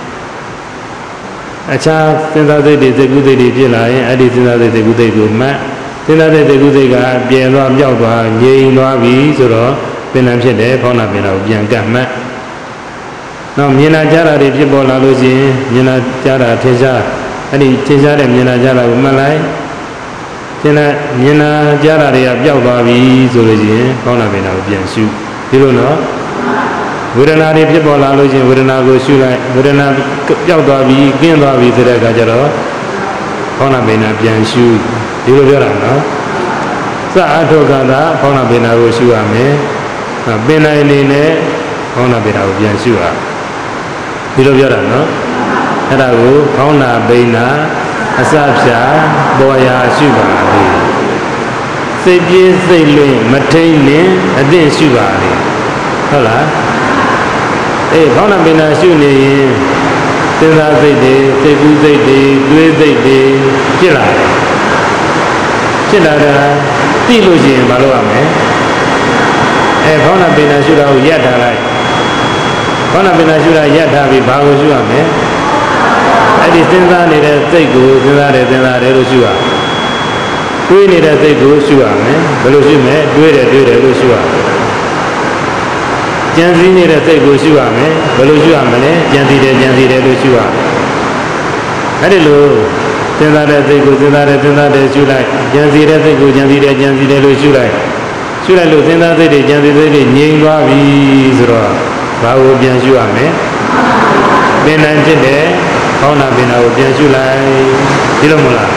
အခြားစဉ်းစားစိတ်တွေသိကုသိတ်တွေဖြစ်လာရင်အဲ့ဒီစဉ်းစားစိတ်သိကုသိတ်ကိုမှတ်စဉ်းစားစိတ်သိကုသိတ်ကပြယ်သွားပြောက်သွားငြိမ်သွားပြီဆိုတော့ပင်တိုင်းဖြစ်တယ်ဟောနာပိဏကိုပြန်ကတ်မှတ်နောက်မြင်လာကြတာတွေဖြစ်ပေါ်လာလို့ရှိရင်မြင်လာကြတာထင်ရှားအဲ့ဒီထင်ရှားတဲ့မြင်လာကြတာကိုမှတ်လိုက်ထင်လာမြင်လာကြတာတွေကပျောက်သွားပြီဆိုလို့ရှိရင်ဟောနာပိဏကိုပြန်ရှုဒီလိုနော်ဝေဒနာတွေဖြစ်ပေါ်လာလို့ရှိရင်ဝေဒနာကိုရှုလိုက်ဝေဒနာပျောက်သွားပြီကင်းသွားပြီဆိုတဲ့အခါကျတော့ဟောနာပိဏပြန်ရှုဒီလိုပြောတာနော်စအထောကသာဟောနာပိဏကိုရှုရမယ်ပင်နိုင်နေနဲ့ဟောနာပိဏကိုပြန်ရှုရဒီလိုပြောတာနော်အဲ့ဒါကိုဟောနာပိဏအစဖြာပေါ်ရာရှုပါလေစိတ်ပြင်းစိတ်လွင့်မထိန်နဲ့အသင့်ရှုပါလေဟုတ်လားအေးဟောနာပိဏရှုနေရင်စဉ်းစားစိတ်တွေစိတ်ကူးစိတ်တွေတွေးစိတ်တွေဖြစ်လာတယ်ဖြစ်လာတာသိလို့ရှိရင်မလုပ်ရမယ်အဲဟောနာပိဏရှုတာကိုရပ်ထားလိုက်ဟောနာပိဏရှုတာရပ်ထားပြီးဘာကိုရှုရမလဲအဲ့ဒီစဉ်းစားနေတဲ့စိတ်ကိုစဉ်းစားတယ်စဉ်းစားတယ်လို့ရှုရတွေးနေတဲ့စိတ်ကိုရှုရမယ်ဘယ်လိုရှုမလဲတွေးတယ်တွေးတယ်လို့ရှုရကြံစည်နေတဲ့စိတ်ကိုရှုရမယ်ဘယ်လိုရှုရမလဲကြံစည်တယ်ကြံစည်တယ်လို့ရှုရအဲ့ဒီလိုစဉ်းစားတဲ့စိတ်ကိုစဉ်းစားတယ်စဉ်းစားတယ်ရှုလိုက်ကြံစည်တဲ့စိတ်ကိုကြံစည်တယ်ကြံစည်တယ်လို့ရှုလိုက်ရှုလိုက်လို့စဉ်းစားစိတ်တွေကြံစည်စိတ်တွေငြိမ်သွားပြီဆိုတော့ဘာကိုပြန်ရှုရမလဲပင်တိုင်းဖြစ်တယ်ဟောနာပင်နာကိုပြန်ရှုလိုက်ဒီလိုမလား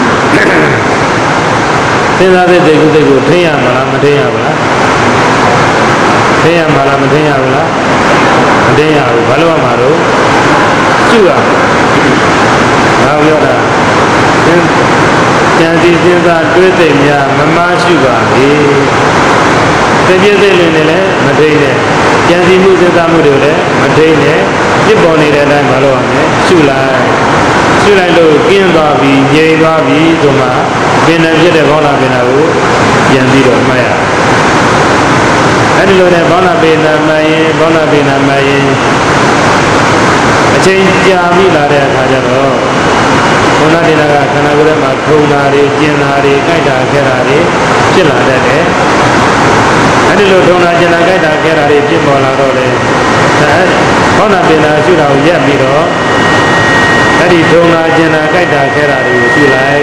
စဉ်းစားတဲ့စိတ်ကိုစိတ်ကိုထိရမလားမထိရဘူးလားထိရမှာလားမထိရဘူးလားမထိရဘူးဘာလို့မှတော့ရှုရဘာပြောတာကြံစည်စဉ်းစားတွေးသိများမမရှိပါဘူးသိပြည့်သိလင်းနေလဲမထိနဲ့ကြံစည်မှုစဉ်းစားမှုတွေလည်းမထိနဲ့ပြစ်ပေါ်နေတဲ့အတိုင်းမလုပ်ရမယ်ရှုလိုက်ရှုလိုက်လို့ကျင်းသွားပြီငြိမ်သွားပြီဆိုမှပင်နဲ့ဖြစ်တဲ့ဘောနာပင်နာကိုပြန်ပြီးတော့မှတ်ရအဲ့ဒီလိုနဲ့ဘောနာပင်နာမှတ်ရင်ဘောနာပင်နာမှတ်ရင်အချိန်ကြာပြီလာတဲ့အခါကျတော့ဘုရားတင်တာကခန္ဓာကိုယ်ထဲမှာထုံတာတွေကျင်တာတွေကြိုက်တာခဲတာတွေဖြစ်လာတတ်တယ်အဲ့ဒီလိုထုံတာကျင်တာကြိုက်တာခဲတာတွေဖြစ်ပေါ်လာတော့လေဘောနာပင်နာရှုတာကိုရက်ပြီးတော့အဲ့ဒီထုံတာကျင်တာကြိုက်တာခဲတာတွေကိုရှုလိုက်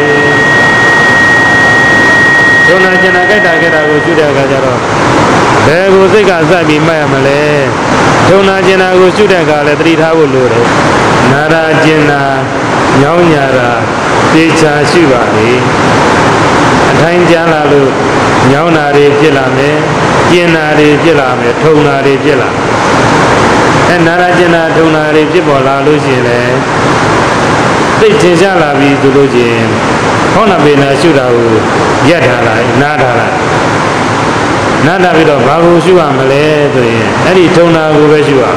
ထုံတာကျင်တာကြိုက်တာခဲတာကိုရှုတဲ့အခါကျတော့ဘယ်ကိုစိတ်ကစပြီးမှတ်ရမလဲထုံတာကျင်တာကိုရှုတဲ့အခါလည်းသတိထားဖို့လိုတယ်နာရာကျင်တာညောင်းညာတာသေချာရှုပါလေအထိုင်ကျမ်းလာလို့ညောင်းတာတွေဖြစ်လာမယ်ကျင်တာတွေဖြစ်လာမယ်ထုံတာတွေဖြစ်လာအဲနာရာကျင်တာထုံတာတွေဖြစ်ပေါ်လာလို့ရှိရင်လည်းသိထင်ရှားလာပြီဆိုလို့ချင်းဟောနာပေနာရှုတာကိုရပ်ထားလိုက်နားထားလိုက်နားထားပြီးတော့ဘာကိုရှုရမလဲဆိုရင်အဲ့ဒီထုံတာကိုပဲရှုရ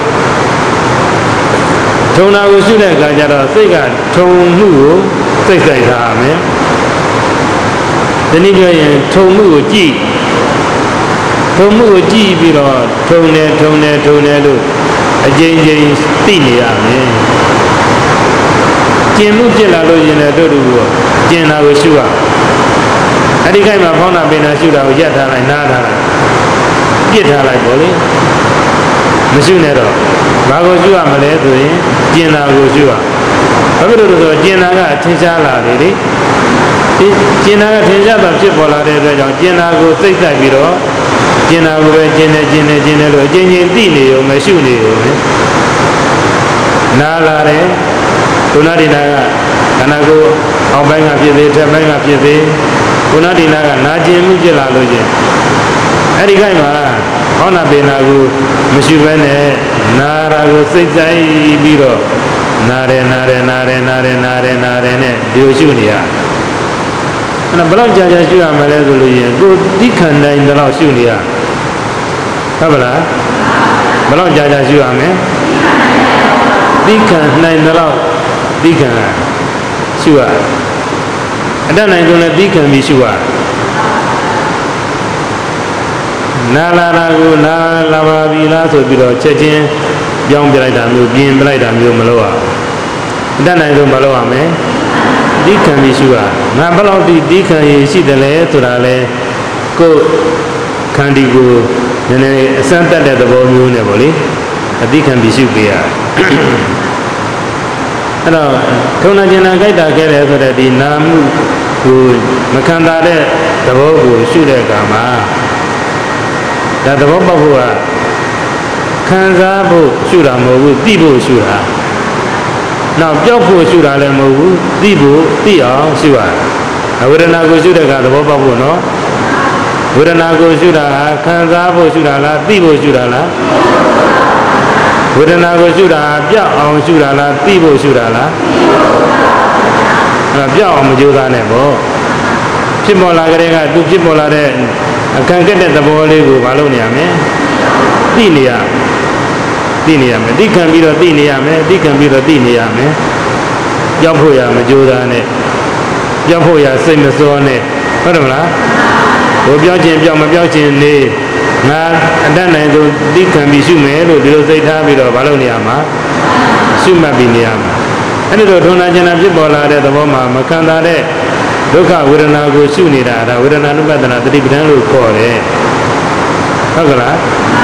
ထုံတာကိုရှုတဲ့အခါကျတော့စိတ်ကထုံမှုကိုစိတ်ဆိုင်ထားရမယ်ဒီနည်းပြောရင်ထုံမှုကိုကြည့်ထုံမှုကိုကြည့်ပြီးတော့ထုံတယ်ထုံတယ်ထုံတယ်လို့အကြိမ်ကြိမ်သိနေရမယ်ကျင်မှုဖြစ်လာလို့ရင်လည်းတို့တူကိုကျင်တာကိုရှုရအဲ့ဒီခိုက်မှာဖောင်းတာပင်တာရှုတာကိုရပ်ထားလိုက်နားထားလိုက်ပြစ်ထားလိုက်ပေါ့လေမရှုနဲ့တော့ဘာကိုရှုရမလဲဆိုရင်ကျင်တာကိုရှုရဘာဖြစ်လို့လဲဆိုတော့ကျင်တာကထင်ရှားလာတယ်လေဒီကျင်တာကထင်ရှားတာဖြစ်ပေါ်လာတဲ့အတွက်ကြောင့်ကျင်တာကိုစိတ်ဆိုင်ပြီးတော့ကျင်တာကိုပဲကျင်နေကျင်နေကျင်နေလို့အချင်းချင်းသိနေရောမရှိနေရောနားလာတယ်ဒုနာဒီနာကခန္ဓာကိုယ်အောက်ပိုင်းကဖြစ်သေးထက်ပိုင်းကဖြစ်သေးဒုနာဒီနာကနာကျင်မှုဖြစ်လာလို့ချင်းအဲ့ဒီခိုင်မှာဟောနာပေနာကိုမရှိဘဲနဲ့နာရာကိုစိတ်ဆိုင်ပြီးတော့နာရဲနာရဲနာရဲနာရဲနာရဲနာရဲနဲ့ဒီလိုရှုနေရအဲ့ဘလောက်ကြာကြာရှုရမလဲဆိုလို့ရင်ကိုတိခဏတိုင်းတော့ရှုနေရဟုတ်ပါလားဘလောက်ကြာကြာရှုရမလဲတိခဏနိုင်တော့တိခဏရှုရအတတ်နိုင်ဆုံးလည်းတိခဏပြီးရှုရနာလာလာကိုနာလာပါပြီလားဆိုပြီးတော့ချက်ချင်းပြောင်းပြလိုက်တာမျိုးပြင်ပြလိုက်တာမျိုးမလုပ်ရအတတ်နိုင်ဆုံးမလုပ်ရမယ်တိခဏပြီးရှုရငါဘလောက်ဒီတိခဏရရှိတယ်လဲဆိုတာလဲကိုခန္တီကိုနည်းနည်းအစမ်းတက်တဲ့သဘောမျိုးနဲ့ပေါ့လေအတိခံပြီးရှုပေးရအဲ့တော့ထုံနာကျင်နာကြိုက်တာခဲ့တယ်ဆိုတဲ့ဒီနာမှုကိုမခံတာတဲ့သဘောကိုရှုတဲ့အခါမှာဒါသဘောပေါက်ဖို့ကခံစားဖို့ရှုတာမဟုတ်ဘူးသိဖို့ရှုတာနောက်ပြောက်ဖို့ရှုတာလည်းမဟုတ်ဘူးသိဖို့သိအောင်ရှုရတာဝေဒနာကိုရှုတဲ့အခါသဘောပေါက်ဖို့နော်ဝေဒနာကိုရှုတာခံစားဖို့ရှုတာလားသိဖို့ရှုတာလားဝေဒနာကိုရှုတာပြောက်အောင်ရှုတာလားသိဖို့ရှုတာလားအဲပြောက်အောင်မကြိုးစားနဲ့ပေါ့ဖြစ်ပေါ်လာကြတဲ့ကသူဖြစ်ပေါ်လာတဲ့အခန့်ကက်တဲ့သဘောလေးကိုမလုပ်နေရမယ်သိနေရသိနေရမယ်သိခံပြီးတော့သိနေရမယ်သိခံပြီးတော့သိနေရမယ်ပြောက်ဖို့ရမကြိုးစားနဲ့ပြောက်ဖို့ရစိတ်မစောနဲ့ဟုတ်တယ်မလားဘိုးပြောခြင်းပြောမပြောခြင်းနေငါအတတ်နိုင်ဆုံးသိခံပြီးရှုမယ်လို့ဒီလိုစိတ်ထားပြီးတော့မလုပ်နေရမှာရှုမှတ်ပြီးနေရမှာအဲ့ဒီလိုထုံနာကျင်နာဖြစ်ပေါ်လာတဲ့သဘောမှာမခံတာတဲ့ဒုက္ခဝေဒနာကိုရှုနေတာဒါဝေဒနာနုပဒနာတတိပဋ္ဌာန်လို့ခေါ်တယ်ဟုတ်ကလား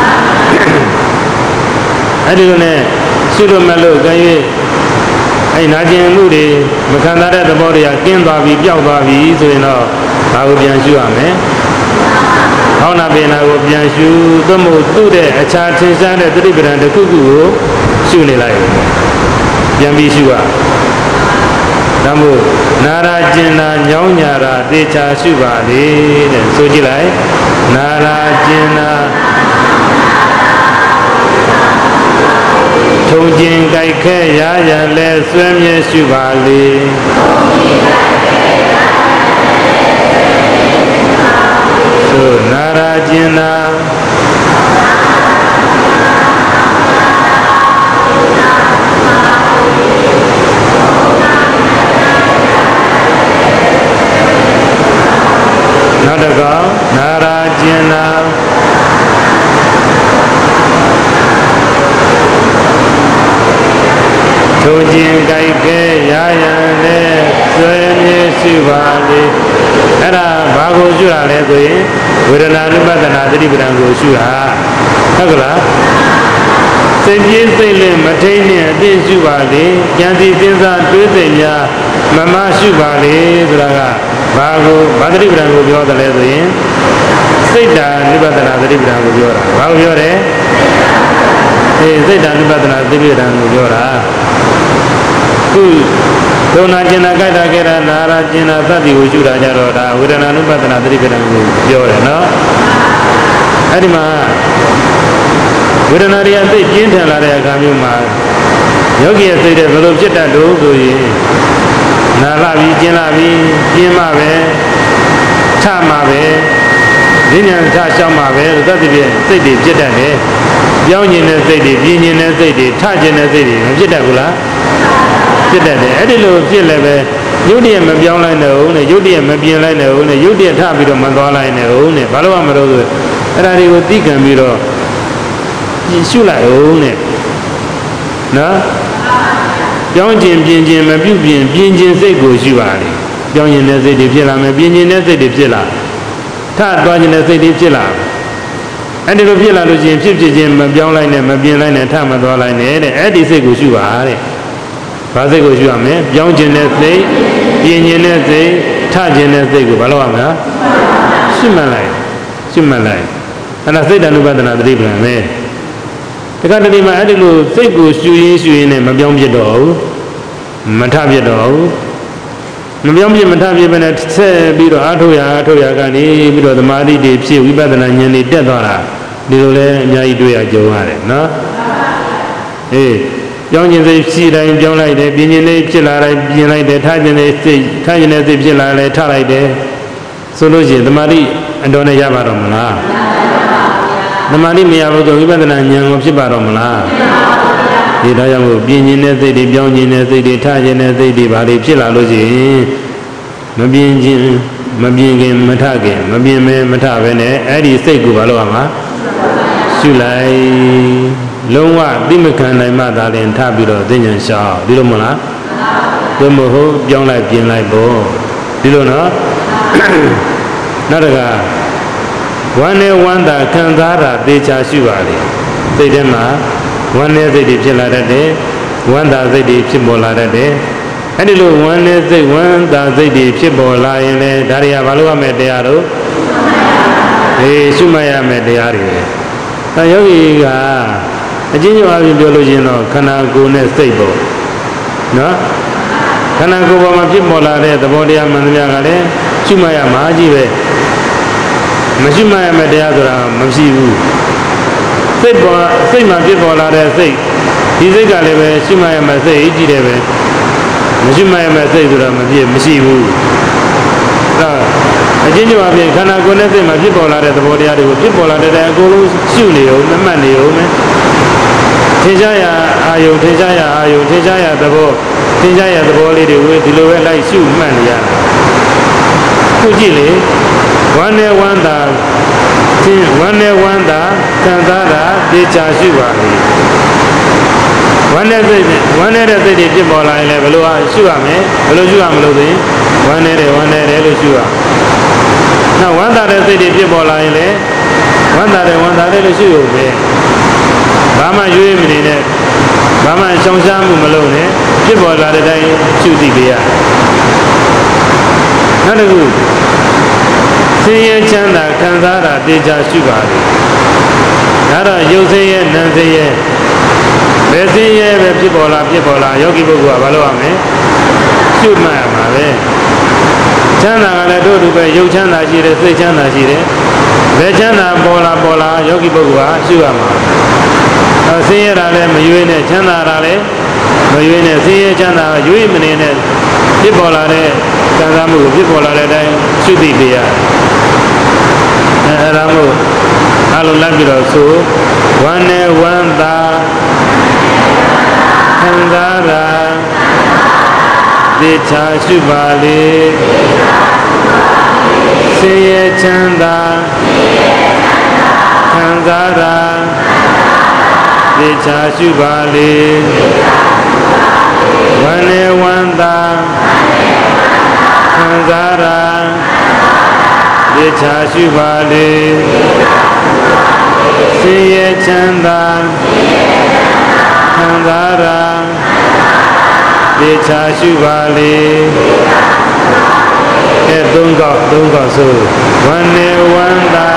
အဲ့ဒီလိုနဲ့ရှုလို့မလို့ကြည့်အဲ့နာကျင်မှုတွေမခံတာတဲ့သဘောတွေကကျင်းသွားပြီးပျောက်သွားပြီဆိုရင်တော့ဘာကိုပြန်ရှုရမလဲဟောနာပေနာကိုပြန်ရှုသို့မဟုတ်သူ့တဲ့အခြားထင်ရှားတဲ့တတိပဋ္ဌာန်တစ်ခုခုကိုရှုနေလိုက်ပြန်ပြီးရှုရဒါမို့နာရာကျင်နာညောင်းညာရာသေချာရှုပါလေတဲ့ဆိုကြည့်လိုက်နာရာကျင်နာထုံကျင်ကြိုက်ခဲရရန်လဲဆွဲမြဲရှုပါလေဆိုနာရာကျင်နာနောက်တစ်ခေါက်နာရာကျင်နာထုံကျင်ကြိုက်ခဲရရန်လဲဆွဲမြဲရှုပါလေအဲ့ဒါဘာကိုရှုရလဲဆိုရင်ဝေဒနာနုပဒနာသတိပဋ္ဌာန်ကိုရှုတာဟုတ်ကလားစိတ်ပြင်းစိတ်လင့်မထိန်နဲ့အသိရှုပါလေဉာဏ်စီစဉ်းစားတွေးသိများမမရှိပါလေဆိုတာကဘာကိုဘာသတိပဋ္ဌာန်ကိုပြောတယ်လဲဆိုရင်စိတ်ဓာနုပဒနာသတိပဋ္ဌာန်ကိုပြောတာဘာကိုပြောတယ်အေးစိတ်ဓာနုပဒနာသတိပဋ္ဌာန်ကိုပြောတာခုဒုနာကျင်နာကြိုက်တာကြတာနာရာကျင်နာသတိကိုရှုတာကြတော့ဒါဝေဒနာနုပဒနာသတိပဋ္ဌာန်ကိုပြောတယ်နော်အဲ့ဒီမှာဝေဒနာတွေအသိကျင်းထန်လာတဲ့အခါမျိုးမှာယောဂီရဲ့စိတ်တွေဘယ်လိုဖြစ်တတ်လို့ဆိုရင်နာလာပြီးကျင်းလာပြီးကျင်းမှပဲထမှပဲဉာဏ်ဉာဏ်ထရှောက်မှပဲသတ္တိပြည့်စိတ်တွေဖြစ်တတ်တယ်ပြောင်းကျင်တဲ့စိတ်တွေပြင်းကျင်တဲ့စိတ်တွေထကျင်တဲ့စိတ်တွေမဖြစ်တတ်ဘူးလားဖြစ်တတ်တယ်အဲ့ဒီလိုဖြစ်လည်းပဲယုတ်တည်းမပြောင်းလိုက်နဲ့ဦးနဲ့ယုတ်တည်းမပြင်းလိုက်နဲ့ဦးနဲ့ယုတ်တည်းထပြီးတော့မသွားလိုက်နဲ့ဦးနဲ့ဘာလို့မှမလုပ်ဘူးအဲ့ဒါတွေကိုသိခံပြီးတော့ရှုလိုက်ဦးနဲ့နော်ပြောင်းကျင်ပြင်းကျင်မပြုတ်ပြင်းပြင်းကျင်စိတ်ကိုရှုပါလေပြောင်းကျင်တဲ့စိတ်တွေဖြစ်လာမယ်ပြင်းကျင်တဲ့စိတ်တွေဖြစ်လာထသွားကျင်တဲ့စိတ်တွေဖြစ်လာအဲ့ဒီလိုဖြစ်လာလို့ရှိရင်ဖြစ်ဖြစ်ချင်းမပြောင်းလိုက်နဲ့မပြင်းလိုက်နဲ့ထမသွားလိုက်နဲ့တဲ့အဲ့ဒီစိတ်ကိုရှုပါတဲ့ဘာစိတ်ကိုရှုရမလဲပြောင်းကျင်တဲ့စိတ်ပြင်းကျင်တဲ့စိတ်ထကျင်တဲ့စိတ်ကိုဘာလို့ရမလဲရှုမှတ်လိုက်ရှုမှတ်လိုက်အဲ့ဒါစိတ်တ ानु ပဒနာသတိပ္ပံပဲတခါတလေမှအဲ့ဒီလိုစိတ်ကိုရှူရင်းရှူရင်းနဲ့မပြောင်းပြတော့ဘူးမထပြတော့ဘူးမပြောင်းပြမထပြပဲနဲ့ဆက်ပြီးတော့အားထုတ်ရအားထုတ်ရကနေပြီးတော့သမာဓိတွေဖြစ်ဝိပဿနာဉာဏ်တွေတက်သွားတာဒီလိုလဲအများကြီးတွေ့ရကြုံရတယ်နော်အေးပြောင်းခြင်းစိတ်ရှိတိုင်းပြောင်းလိုက်တယ်ပြင်းခြင်းလေးဖြစ်လာတိုင်းပြင်လိုက်တယ်ထားခြင်းလေးစိတ်ထားခြင်းလေးစိတ်ဖြစ်လာလဲထားလိုက်တယ်ဆိုလို့ရှိရင်သမာဓိအတော်နဲ့ရပါတော့မလားသမာဓိမရဘူးဆိုဝိပဿနာဉာဏ်ကိုဖြစ်ပါတော့မလားဒီဒါကြောင့်မို့ပြင်းခြင်းနဲ့စိတ်တွေပြောင်းခြင်းနဲ့စိတ်တွေထားခြင်းနဲ့စိတ်တွေဘာတွေဖြစ်လာလို့ရှိရင်မပြင်းခြင်းမပြင်းခင်မထခင်မပြင်းမဲမထပဲနဲ့အဲ့ဒီစိတ်ကိုဘာလို့ရမှာရှုလိုက်လုံးဝသိမခံနိုင်မှသာရင်ထပြီးတော့သိဉာဏ်ရှောက်ဒီလိုမလားသို့မဟုတ်ပြောင်းလိုက်ပြင်လိုက်ပေါ့ဒီလိုနော်နောက်တကဝမ်းနဲ့ဝမ်းသာခံစားတာသေချာရှုပါလေစိတ်ထဲမှာဝမ်းနဲ့စိတ်တွေဖြစ်လာတတ်တယ်ဝမ်းသာစိတ်တွေဖြစ်ပေါ်လာတတ်တယ်အဲ့ဒီလိုဝမ်းနဲ့စိတ်ဝမ်းသာစိတ်တွေဖြစ်ပေါ်လာရင်လေဒါတွေကဘာလို့ရမယ်တရားတို့အေးရှုမှတ်ရမယ်တရားတွေအဲယောဂီကအချင်းချင်းအပြင်ပြောလို့ရှင်တော့ခန္ဓာကိုယ်နဲ့စိတ်ပေါ့နော်ခန္ဓာကိုယ်ပေါ်မှာဖြစ်ပေါ်လာတဲ့သဘောတရားမှန်သမျှကလည်းရှုမှတ်ရမှာကြီးပဲမရှုမှတ်ရမယ့်တရားဆိုတာမရှိဘူးစိတ်ပေါ်စိတ်မှာဖြစ်ပေါ်လာတဲ့စိတ်ဒီစိတ်ကလည်းပဲရှုမှတ်ရမယ့်စိတ်အကြည့်တယ်ပဲမရှုမှတ်ရမယ့်စိတ်ဆိုတာမဖြစ်မရှိဘူးဒါအချင်းချင်းအပြင်ခန္ဓာကိုယ်နဲ့စိတ်မှာဖြစ်ပေါ်လာတဲ့သဘောတရားတွေကိုဖြစ်ပေါ်လာတဲ့အကုန်လုံးရှုနေအောင်မမှတ်နေအောင်မယ်ထင်ရှားရအာယုထင်ရှားရအာယုထင်ရှားရသဘောထင်ရှားရသဘောလေးတွေဒီလိုပဲလိုက်ရှုမှတ်နေရတာခုကြည့်လေဝမ်းနဲ့ဝမ်းသာသင်ဝမ်းနဲ့ဝမ်းသာခံစားတာသိချာရှုပါလေဝမ်းနဲ့စိတ်ဝမ်းနဲ့တဲ့စိတ်တွေဖြစ်ပေါ်လာရင်လည်းဘယ်လိုရှုရမလဲဘယ်လိုရှုရမလို့သိရင်ဝမ်းနဲ့တယ်ဝမ်းနဲ့တယ်လို့ရှုရနောက်ဝမ်းသာတဲ့စိတ်တွေဖြစ်ပေါ်လာရင်လည်းဝမ်းသာတယ်ဝမ်းသာတယ်လို့ရှုရုံပဲဘာမှရွေးမနေနဲ့ဘာမှရှောင်ရှားမှုမလုပ်နဲ့ဖြစ်ပေါ်လာတဲ့အတိုင်းရှုသိကြရနောက်တစ်ခုဆင်းရဲချမ်းသာခံစားတာသိချာရှုပါလေဒါတော့ရုပ်ဆင်းရဲနာမ်ဆင်းရဲဘယ်ဆင်းရဲပဲဖြစ်ပေါ်လာဖြစ်ပေါ်လာယောဂီပုဂ္ဂိုလ်ကဘာလုပ်ရမလဲရှုမှတ်ရမှာပဲချမ်းသာကလည်းတို့တူပဲရုပ်ချမ်းသာရှိတယ်စိတ်ချမ်းသာရှိတယ်ဘယ်ချမ်းသာပေါ်လာပေါ်လာယောဂီပုဂ္ဂိုလ်ကရှုရမှာအဲဆင်းရဲတာလည်းမရွေးနဲ့ချမ်းသာတာလည်းမရွေးနဲ့ဆင်းရဲချမ်းသာရွေးမနေနဲ့ဖြစ်ပေါ်လာတဲ့ခံစားမှုကိုဖြစ်ပေါ်လာတဲ့အတိုင်းရှုသိပေးရအဲအဲဒါမို့အလုံးလိုက်ပြီးတော့ဆိုဝမ်းနဲ့ဝမ်းသာခံစားတာသိချာရှုပါလေဆင်းရဲချမ်းသာခံစားတာသိချာရှုပါလေဝမ်းနဲ့ဝမ်းသာခံစားတာသိချာရှုပါလေဆင်းရဲချမ်းသာခံစားတာသိချာရှုပါလေအဲသုံးကောက်သုံးကောက်ဆိုဝမ်းနဲ့ဝမ်းသာ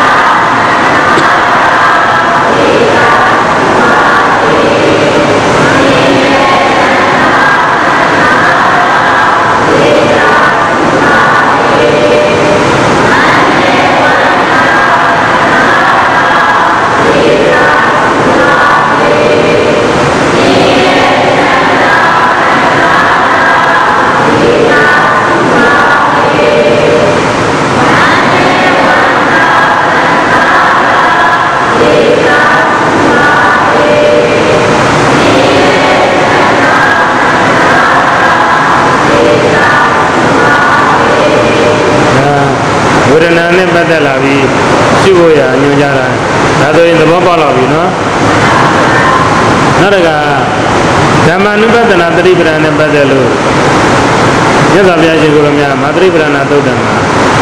ပတ်သက်လာပြီးရှုဖို့ရညွှန်ကြားတာဒါဆိုရင်သဘောပေါက်လာပြီနော်နောက်တကဓမ္မနုပဒနာသတိပ္ပံနဲ့ပတ်သက်လို့မြတ်စွာဘုရားရှင်ကိုယ်တော်မြတ်မာသတိပ္ပံသုတ်တံမှာ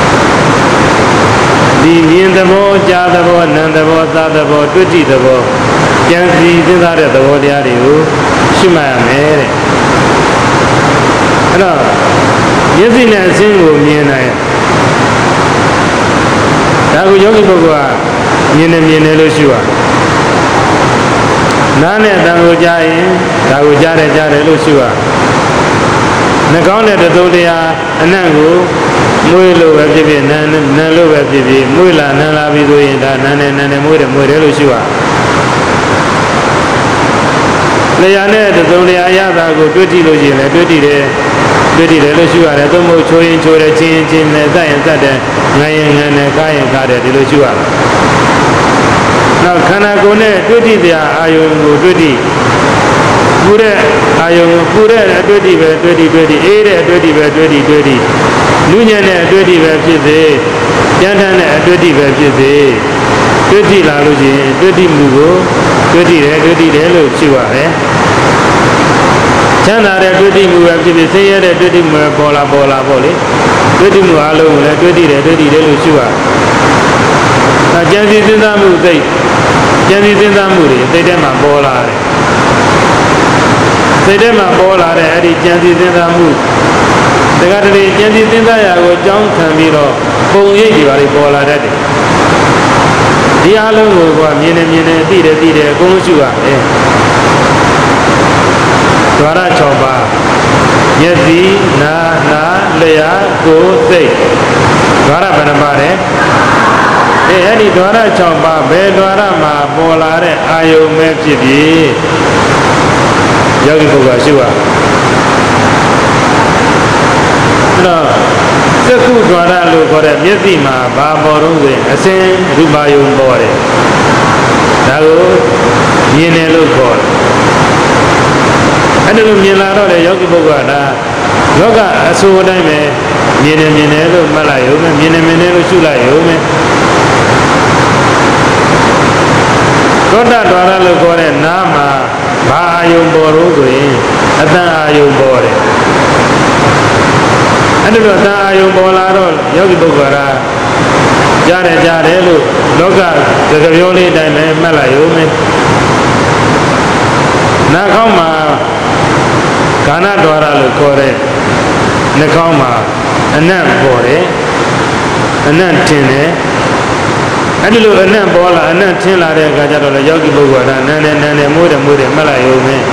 ဒီမြင်သဘောကြားသဘောနာမ်သဘောသာသဘောတွေ့ကြည့်သဘောကြံစည်စဉ်းစားတဲ့သဘောတရားတွေကိုရှုမှတ်ရမယ်တဲ့အဲ့တော့မျက်စိနဲ့အစင်းကိုမြင်နိုင်ဒါကိုယောဂီပုဂ္ဂိုလ်ကမြင်နေမြင်နေလို့ရှိပါနားနဲ့အတန်ကိုကြားရင်ဒါကိုကြားတယ်ကြားတယ်လို့ရှိပါနှာခေါင်းနဲ့သုံးတရားအနံ့ကိုမွေးလို့ပဲဖြစ်ဖြစ်နန်းနန်းလို့ပဲဖြစ်ဖြစ်မွေးလာနန်းလာပြီဆိုရင်ဒါနန်းနဲ့နန်းနဲ့မွေးတယ်မွေးတယ်လို့ရှိပါလျာနဲ့သုံးတရားရတာကိုတွေ့ကြည့်လို့ရှိရင်လည်းတွေ့ကြည့်တယ်တွေ့ကြည့်တယ်လို့ရှိရတယ်သို့မဟုတ်ချိုးရင်ချိုးတယ်ချင်းရင်ချင်းနဲ့စရင်စတယ်ငန်ရင်ငန်တယ်ကားရင်ကားတယ်ဒီလိုရှိရတယ်နောက်ခန္ဓာကိုယ်နဲ့တွေ့ကြည့်တရားအာယုံကိုတွေ့ကြည့်ပူတဲ့အာယုံပူတဲ့အတွေ့အထိပဲတွေ့ကြည့်တွေ့ကြည့်အေးတဲ့အတွေ့အထိပဲတွေ့ကြည့်တွေ့ကြည့်လူညံ့တဲ့အတွေ့အထိပဲဖြစ်စေကြမ်းတမ်းတဲ့အတွေ့အထိပဲဖြစ်စေတွေ့ကြည့်လာလို့ရှိရင်တွေ့ကြည့်မှုကိုတွေ့ကြည့်တယ်တွေ့ကြည့်တယ်လို့ဖြစ်ပါတယ်ချမ်းသာတဲ့တွေ့ကြည့်မှုပဲဖြစ်ဖြစ်ဆင်းရဲတဲ့တွေ့ကြည့်မှုပဲပေါ်လာပေါ်လာပေါ့လေတွေ့ကြည့်မှုအလုံးကိုလည်းတွေ့ကြည့်တယ်တွေ့ကြည့်တယ်လို့ရှိပါတယ်ဒါကြံစည်စဉ်းစားမှုသိကြံစည်စဉ်းစားမှုတွေစိတ်ထဲမှာပေါ်လာတယ်စိတ်ထဲမှာပေါ်လာတဲ့အဲ့ဒီကြံစည်စဉ်းစားမှုတခါတလေကြံစည်စဉ်းစားရာကိုကြောင်းခံပြီးတော့ပုံရိပ်တွေပါလေပေါ်လာတတ်တယ်ဒီအလုံးကိုကမြင်နေမြင်နေသိတယ်သိတယ်အကုန်လုံးရှိရတယ်ဒွါရ၆ပါးမျက်စိနာနာလျှာကိုယ်စိတ်ဒွါရဘယ်နှပါးလဲအဲအဲ့ဒီဒွါရ၆ပါးဘယ်ဒွါရမှာပေါ်လာတဲ့အာယုံပဲဖြစ်ဖြစ်ယောဂီပုဂ္ဂိုလ်ရှိပါအဲ့တော့သက္ကုဒွါရလို့ခေါ်တဲ့မျက်စိမှာဘာပေါ်တော့ဆိုရင်အစဉ်ရူပယုံပေါ်တယ်ဒါကိုမြင်တယ်လို့ခေါ်တယ်အဲ့ဒါလိုမြင်လာတော့လေယောဂီပုဂ္ဂိုလ်ကဒါလောကအဆိုအတိုင်းပဲမြင်နေမြင်တယ်လို့မှတ်လိုက်ရုံနဲ့မြင်နေမြင်တယ်လို့ရှုလိုက်ရုံနဲ့သောတဒွါရလို့ခေါ်တဲ့နားမှာဘာအာယုံပေါ်လို့ဆိုရင်အတန်အာယုံပေါ်တယ်အဲ့ဒါတော့အတန်အာယုံပေါ်လာတော့ယောဂီပုဂ္ဂိုလ်ကကြားတယ်ကြားတယ်လို့လောကသကပြောလေးအတိုင်းပဲမှတ်လိုက်ရုံနဲ့နှာခေါင်းမှာကာဏဒွါရလို့ခေါ်တဲ့နှာခေါင်းမှာအနံ့ပေါ်တယ်အနံ့ထင်တယ်အဲ့ဒီလိုအနံ့ပေါ်လာအနံ့ထင်လာတဲ့အခါကျတော့လေယောဂီပုဂ္ဂိုလ်ကနန်းနဲ့နန်းနဲ့မွေးတယ်မွေးတယ်မှတ်လိုက်ရုံနဲ့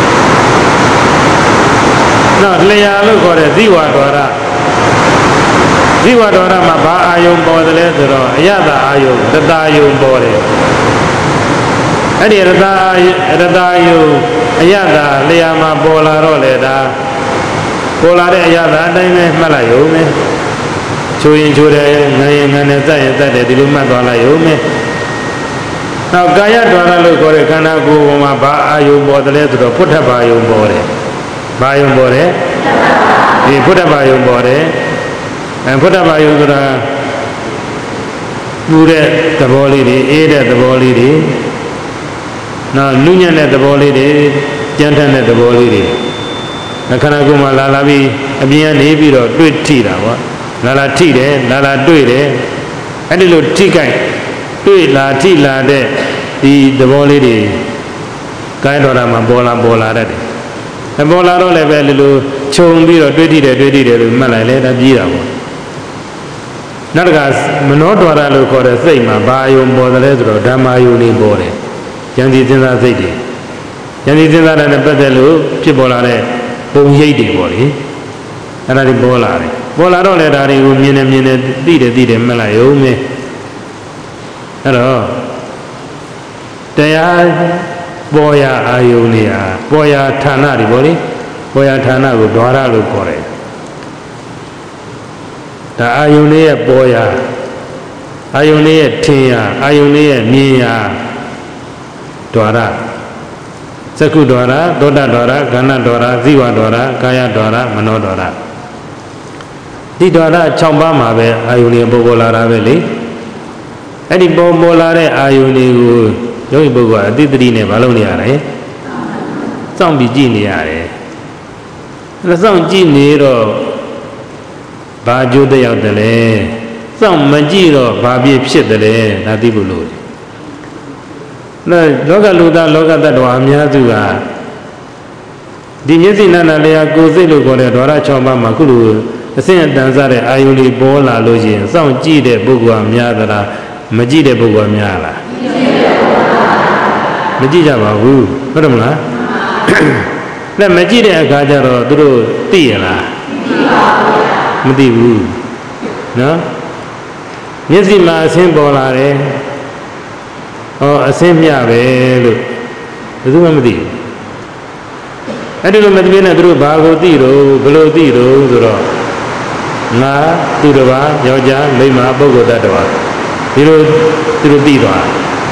နောက်လျှာလို့ခေါ်တဲ့ဇိဝဒွါရဇိဝဒွါရမှာဘာအာယုံပေါ်တယ်လဲဆိုတော့အယတအာယုံတတယုံပေါ်တယ်အဲ့ဒီရတရတယုံအယတလျှာမှာပေါ်လာတော့လေဒါပေါ်လာတဲ့အယတအတိုင်းပဲမှတ်လိုက်ရုံနဲ့ချိုးရင်ချိုးတယ်ငန်ရင်ငန်တယ်စက်ရင်စက်တယ်ဒီလိုမှတ်သွားလိုက်ရုံနဲ့နောက်ကာယဒွါရလို့ခေါ်တဲ့ခန္ဓာကိုယ်ပေါ်မှာဘာအာယုံပေါ်တယ်လဲဆိုတော့ဖုဋ္ဌဘာယုံပေါ်တယ်ဘာယုံပေါ်တယ်ဒီဖုဋ္ဌဘာယုံပေါ်တယ်အဲဖုဋ္ဌဘာယုံဆိုတာပူတဲ့သဘောလေးတွေအေးတဲ့သဘောလေးတွေနောက်နုညံ့တဲ့သဘောလေးတွေကြမ်းတမ်းတဲ့သဘောလေးတွေခန္ဓာကိုယ်မှာလာလာပြီးအပြင်ကနေပြီးတော့တွေ့ထိတာပေါ့လာလာထိတယ်လာလာတွေ့တယ်အဲ့ဒီလိုထိကြိုက်တွေ့လာထိလာတဲ့ဒီသဘောလေးတွေကာယဒွါရမှာပေါ်လာပေါ်လာတတ်တယ်အပေါ်လာတော့လည်းပဲဒီလိုခြုံပြီးတော့တွေ့ထိတယ်တွေ့ထိတယ်လို့မှတ်လိုက်လဲဒါပြီးတာပေါ့နောက်တစ်ခါမနောဒွါရလို့ခေါ်တဲ့စိတ်မှာဘာယုံပေါ်တယ်လဲဆိုတော့ဓမ္မယုံနေပေါ်တယ်ဉာဏ်ဒီစဉ်းစားစိတ်တွေဉာဏ်ဒီစဉ်းစားတဲ့ပတ်သက်လို့ဖြစ်ပေါ်လာတဲ့ပုံရိပ်တွေပေါ့လေအဲ့ဒါတွေပေါ်လာတယ်ပေါ်လာတော့လေဒါတွေကိုမြင်နေမြင်နေသိတယ်သိတယ်မှတ်လိုက်ရုံနဲ့အဲ့တော့တရားပေါ်ရာအာယုန်တွေဟာပေါ်ရာဌာနတွေပေါ့လေပေါ်ရာဌာနကိုဒွါရလို့ခေါ်တယ်ဒါအာယုန်တွေရဲ့ပေါ်ရာအာယုန်တွေရဲ့ထင်ရာအာယုန်တွေရဲ့မြင်ရာဒွါရသက္ကုဒွါရသောတဒွါရခန္ဓာဒွါရဇိဝဒွါရကာယဒွါရမနောဒွါရဒီဒွါရ၆ပါးမှာပဲအာယုန်တွေပေါ်ပေါ်လာတာပဲလေအဲ့ဒီပေါ်ပေါ်လာတဲ့အာယုန်တွေကိုယောဂီပုဂ္ဂိုလ်ကအတိတ်တိနဲ့မလုပ်နေရတယ်စောင့်ပြီးကြည့်နေရတယ်အဲ့စောင့်ကြည့်နေတော့ဘာအကျိုးတရားတယ်လဲစောင့်မကြည့်တော့ဘာဖြစ်ဖြစ်တယ်လဲဒါသိဖို့လိုတယ်နော်လောကလူသားလောကတ္တဝါအများစုကဒီမျက်စိနာနာလျာကိုယ်စိတ်လို့ခေါ်တဲ့ဒွါရ၆ပါးမှာခုလိုအစဉ်အတန်စားတဲ့အာယုန်တွေပေါ်လာလို့ရှိရင်စောင့်ကြည့်တဲ့ပုဂ္ဂိုလ်ကများသလားမကြည့်တဲ့ပုဂ္ဂိုလ်များလားမကြည့်ကြပါဘူးဟုတ်တယ်မလားလက်မကြည့်တဲ့အခါကျတော့သူတို့သိရလားမသိဘူးနော်မျက်စိမှာအဆင်းပေါ်လာတယ်ဟောအဆင်းမြပဲလို့ဘယ်သူမှမသိဘူးအဲ့ဒီလိုမသိဘဲနဲ့သူတို့ဘာကိုသိတော့ဘယ်လိုသိတော့ဆိုတော့ငါသူတစ်ပါးယောက်ျားမိန်းမပုဂ္ဂိုလ်တ attva ဒီလိုသူတို့သိသွား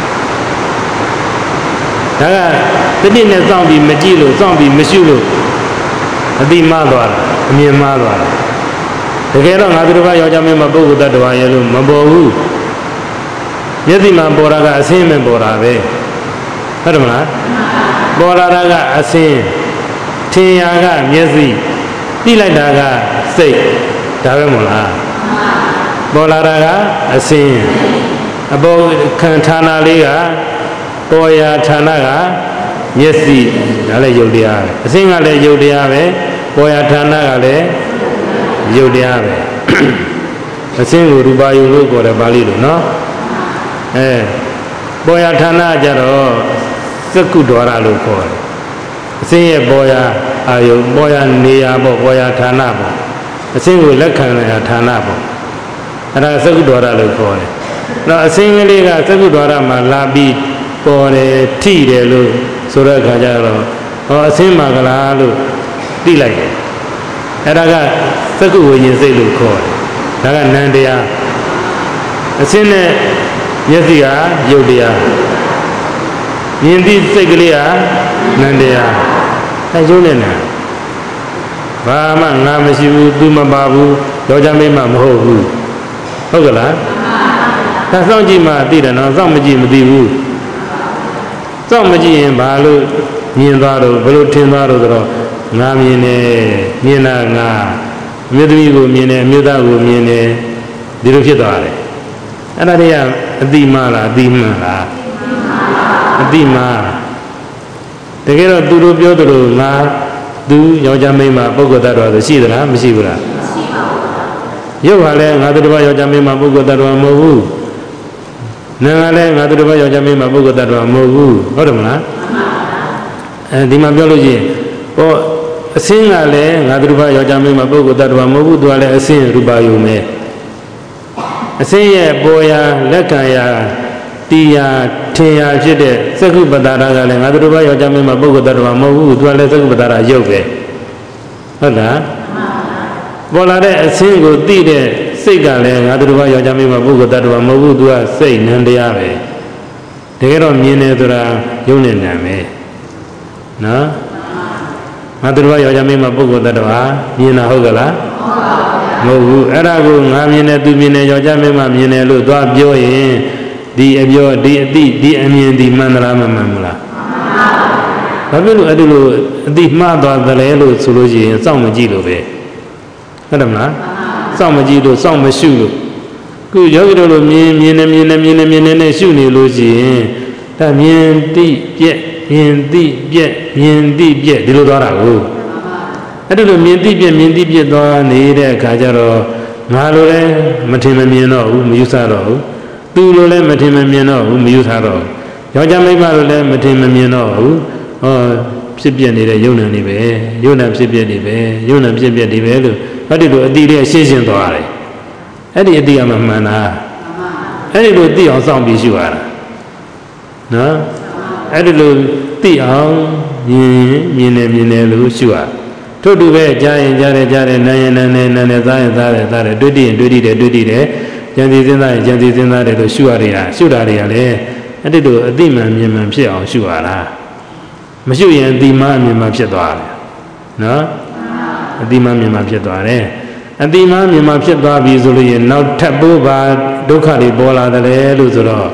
ဒါကတတိနဲ့စောင့်ပြီးမကြည့်လို့စောင့်ပြီးမရှုလို့အတိမှားသွားတာအမြင်မှားသွားတာတကယ်တော့ငါသူတစ်ပါးယောက်ျားမိန်းမပုဂ္ဂိုလ်တ attva ရဲ့လို့မပေါ်ဘူးမျက်စိမှာပေါ်တာကအဆင်းမဲ့ပေါ်တာပဲဟုတ်တယ်မလားပေါ်လာတာကအဆင်းထင်ရာကမျက်စိသိလိုက်တာကစိတ်ဒါပဲမဟုတ်လားပေါ်လာတာကအဆင်းအပေါ်ခံဌာနလေးကပေါ်ရာဌာနကမျက်စိဒါလည်းယုတ်တရားပဲအဆင်းကလည်းယုတ်တရားပဲပေါ်ရာဌာနကလည်းယုတ်တရားပဲအဆင်းကိုရူပါယုလို့ခေါ်တယ်ပါဠိလိုနော်အဲပေါ်ရာဌာနကြတော့စက္ကုဒ္ဒဝရလို့ခေါ်တယ်အစင်းရဲ့ပေါ်ရာအာယုပေါ်ရာနေရာပေါ့ပေါ်ရာဌာနပေါ့အစင်းကိုလက်ခံရဌာနပေါ့အဲ့ဒါစက္ကုဒ္ဒဝရလို့ခေါ်တယ်တော့အစင်းကလေးကစက္ကုဒ္ဒဝရမှာလာပြီးပေါ်တယ်ထိတယ်လို့ဆိုတဲ့အခါကျတော့ဟောအစင်းမှာကလားလို့သိလိုက်တယ်အဲ့ဒါကစက္ကုဝိညာဉ်စိတ်လို့ခေါ်တယ်ဒါကနံတရားအစင်းနဲ့မျက်စိကယုတ်တရားမြင်သည့်စိတ်ကလေးဟာနန္တရားအဲရုပ်နဲ့နာဘာမှငါမရှိဘူးသူမပါဘူးယောက်ျားမိန်းမမဟုတ်ဘူးဟုတ်ကလားဒါစောင့်ကြည့်မှသိတယ်နော်စောင့်မကြည့်မသိဘူးစောင့်မကြည့်ရင်ဘာလို့မြင်သွားတော့ဘယ်လိုထင်သွားတော့ဆိုတော့ငါမြင်တယ်မြင်တာငါအမျိုးသမီးကိုမြင်တယ်အမျိုးသားကိုမြင်တယ်ဒီလိုဖြစ်သွားတယ်အဲ့ဒါတွေကအတိမလားအတိမှန်လားအတိမတကယ်တော့သူတို့ပြောသလိုငါသူယောက်ျားမိန်းမပုဂ္ဂိုလ်တ attva ဆိုရှိသလားမရှိဘူးလားမရှိပါဘူးရုပ်ဟာလည်းငါသူတစ်ပါးယောက်ျားမိန်းမပုဂ္ဂိုလ်တ attva မဟုတ်ဘူးနာမ်ကလည်းငါသူတစ်ပါးယောက်ျားမိန်းမပုဂ္ဂိုလ်တ attva မဟုတ်ဘူးဟုတ်တယ်မလားအဲဒီမှာပြောလို့ရှိရင်ဟောအစင်းကလည်းငါသူတစ်ပါးယောက်ျားမိန်းမပုဂ္ဂိုလ်တ attva မဟုတ်ဘူးသူကလည်းအစင်းရူပါယုံပဲအစင်းရဲ့ပေါ်ရာလက်ခံရာတရားထင်ရာဖြစ်တဲ့သက္ကုပ္ပတာရကလည်းငါတို့ဘာယောက်ျားမင်းမပုဂ္ဂိုလ်တ attva မဟုတ်ဘူးသူကလည်းသက္ကုပ္ပတာရရုပ်ပဲဟုတ်လားပေါ်လာတဲ့အဆင်းကိုသိတဲ့စိတ်ကလည်းငါတို့ဘာယောက်ျားမင်းမပုဂ္ဂိုလ်တ attva မဟုတ်ဘူးသူကစိတ်နံတရားပဲတကယ်တော့မြင်တယ်ဆိုတာယုံနဲ့နံပဲနော်ငါတို့ဘာယောက်ျားမင်းမပုဂ္ဂိုလ်တ attva မြင်တာဟုတ်ကလားမဟုတ်ဘူးအဲ့ဒါကိုငါမြင်တယ်သူမြင်တယ်ယောက်ျားမင်းမမြင်တယ်လို့သွားပြောရင်ဒီအပြောဒီအတိဒီအမြင်ဒီမှန်သလားမမှန်ဘူးလားမှန်ပါဘူးဘာဖြစ်လို့အဲ့ဒီလိုအတိမှားသွားသလဲလို့ဆိုလို့ရှိရင်စောင့်မကြည့်လို့ပဲဟုတ်တယ်မလားစောင့်မကြည့်လို့စောင့်မရှုလို့ခုယောဂီတို့လိုမြင်မြင်နေမြင်နေမြင်နေမြင်နေနဲ့ရှုနေလို့ရှိရင်ဒါမြင်တိပြက်မြင်တိပြက်မြင်တိပြက်ဒီလိုသွားတာကိုအဲ့ဒီလိုမြင်တိပြက်မြင်တိပြက်သွားနေတဲ့အခါကျတော့ငါလိုလည်းမထင်မမြင်တော့ဘူးမယူဆတော့ဘူးသူလိုလည်းမထင်မမြင်တော့ဘူးမယူဆတော့ယောက်ျားမိန်းမလိုလည်းမထင်မမြင်တော့ဘူးဟောဖြစ်ပြနေတဲ့ယုံနာနေပဲယုံနာဖြစ်ပြနေပဲယုံနာဖြစ်ပြနေပဲလို့အဲ့ဒီလိုအတိလေးရှင်းရှင်းသွားတယ်အဲ့ဒီအတိကမှမှန်တာအဲ့ဒီလိုသိအောင်စောင့်ပြီးရှုရတာနော်အဲ့ဒီလိုသိအောင်မြင်မြင်နေမြင်နေလို့ရှုရထို့တူပဲကြားရင်ကြားတယ်ကြားတယ်နားရင်နားတယ်နားတယ်စားရင်စားတယ်စားတယ်တွေ့တိရင်တွေ့တိတယ်တွေ့တိတယ်ဉာဏ်စီစဉ်းစားရင်ဉာဏ်စီစဉ်းစားတယ်လို့ရှုရရတာရှုတာတွေကလည်းအဲ့ဒီလိုအတိမှန်မြင်မှန်ဖြစ်အောင်ရှုရတာမရှုရင်အတိမှန်မြင်မှန်ဖြစ်သွားတယ်နော်အတိမှန်မြင်မှန်ဖြစ်သွားတယ်အတိမှန်မြင်မှန်ဖြစ်သွားပြီဆိုလို့ရင်နောက်ထပ်ဖို့ပါဒုက္ခတွေပေါ်လာတယ်လို့ဆိုတော့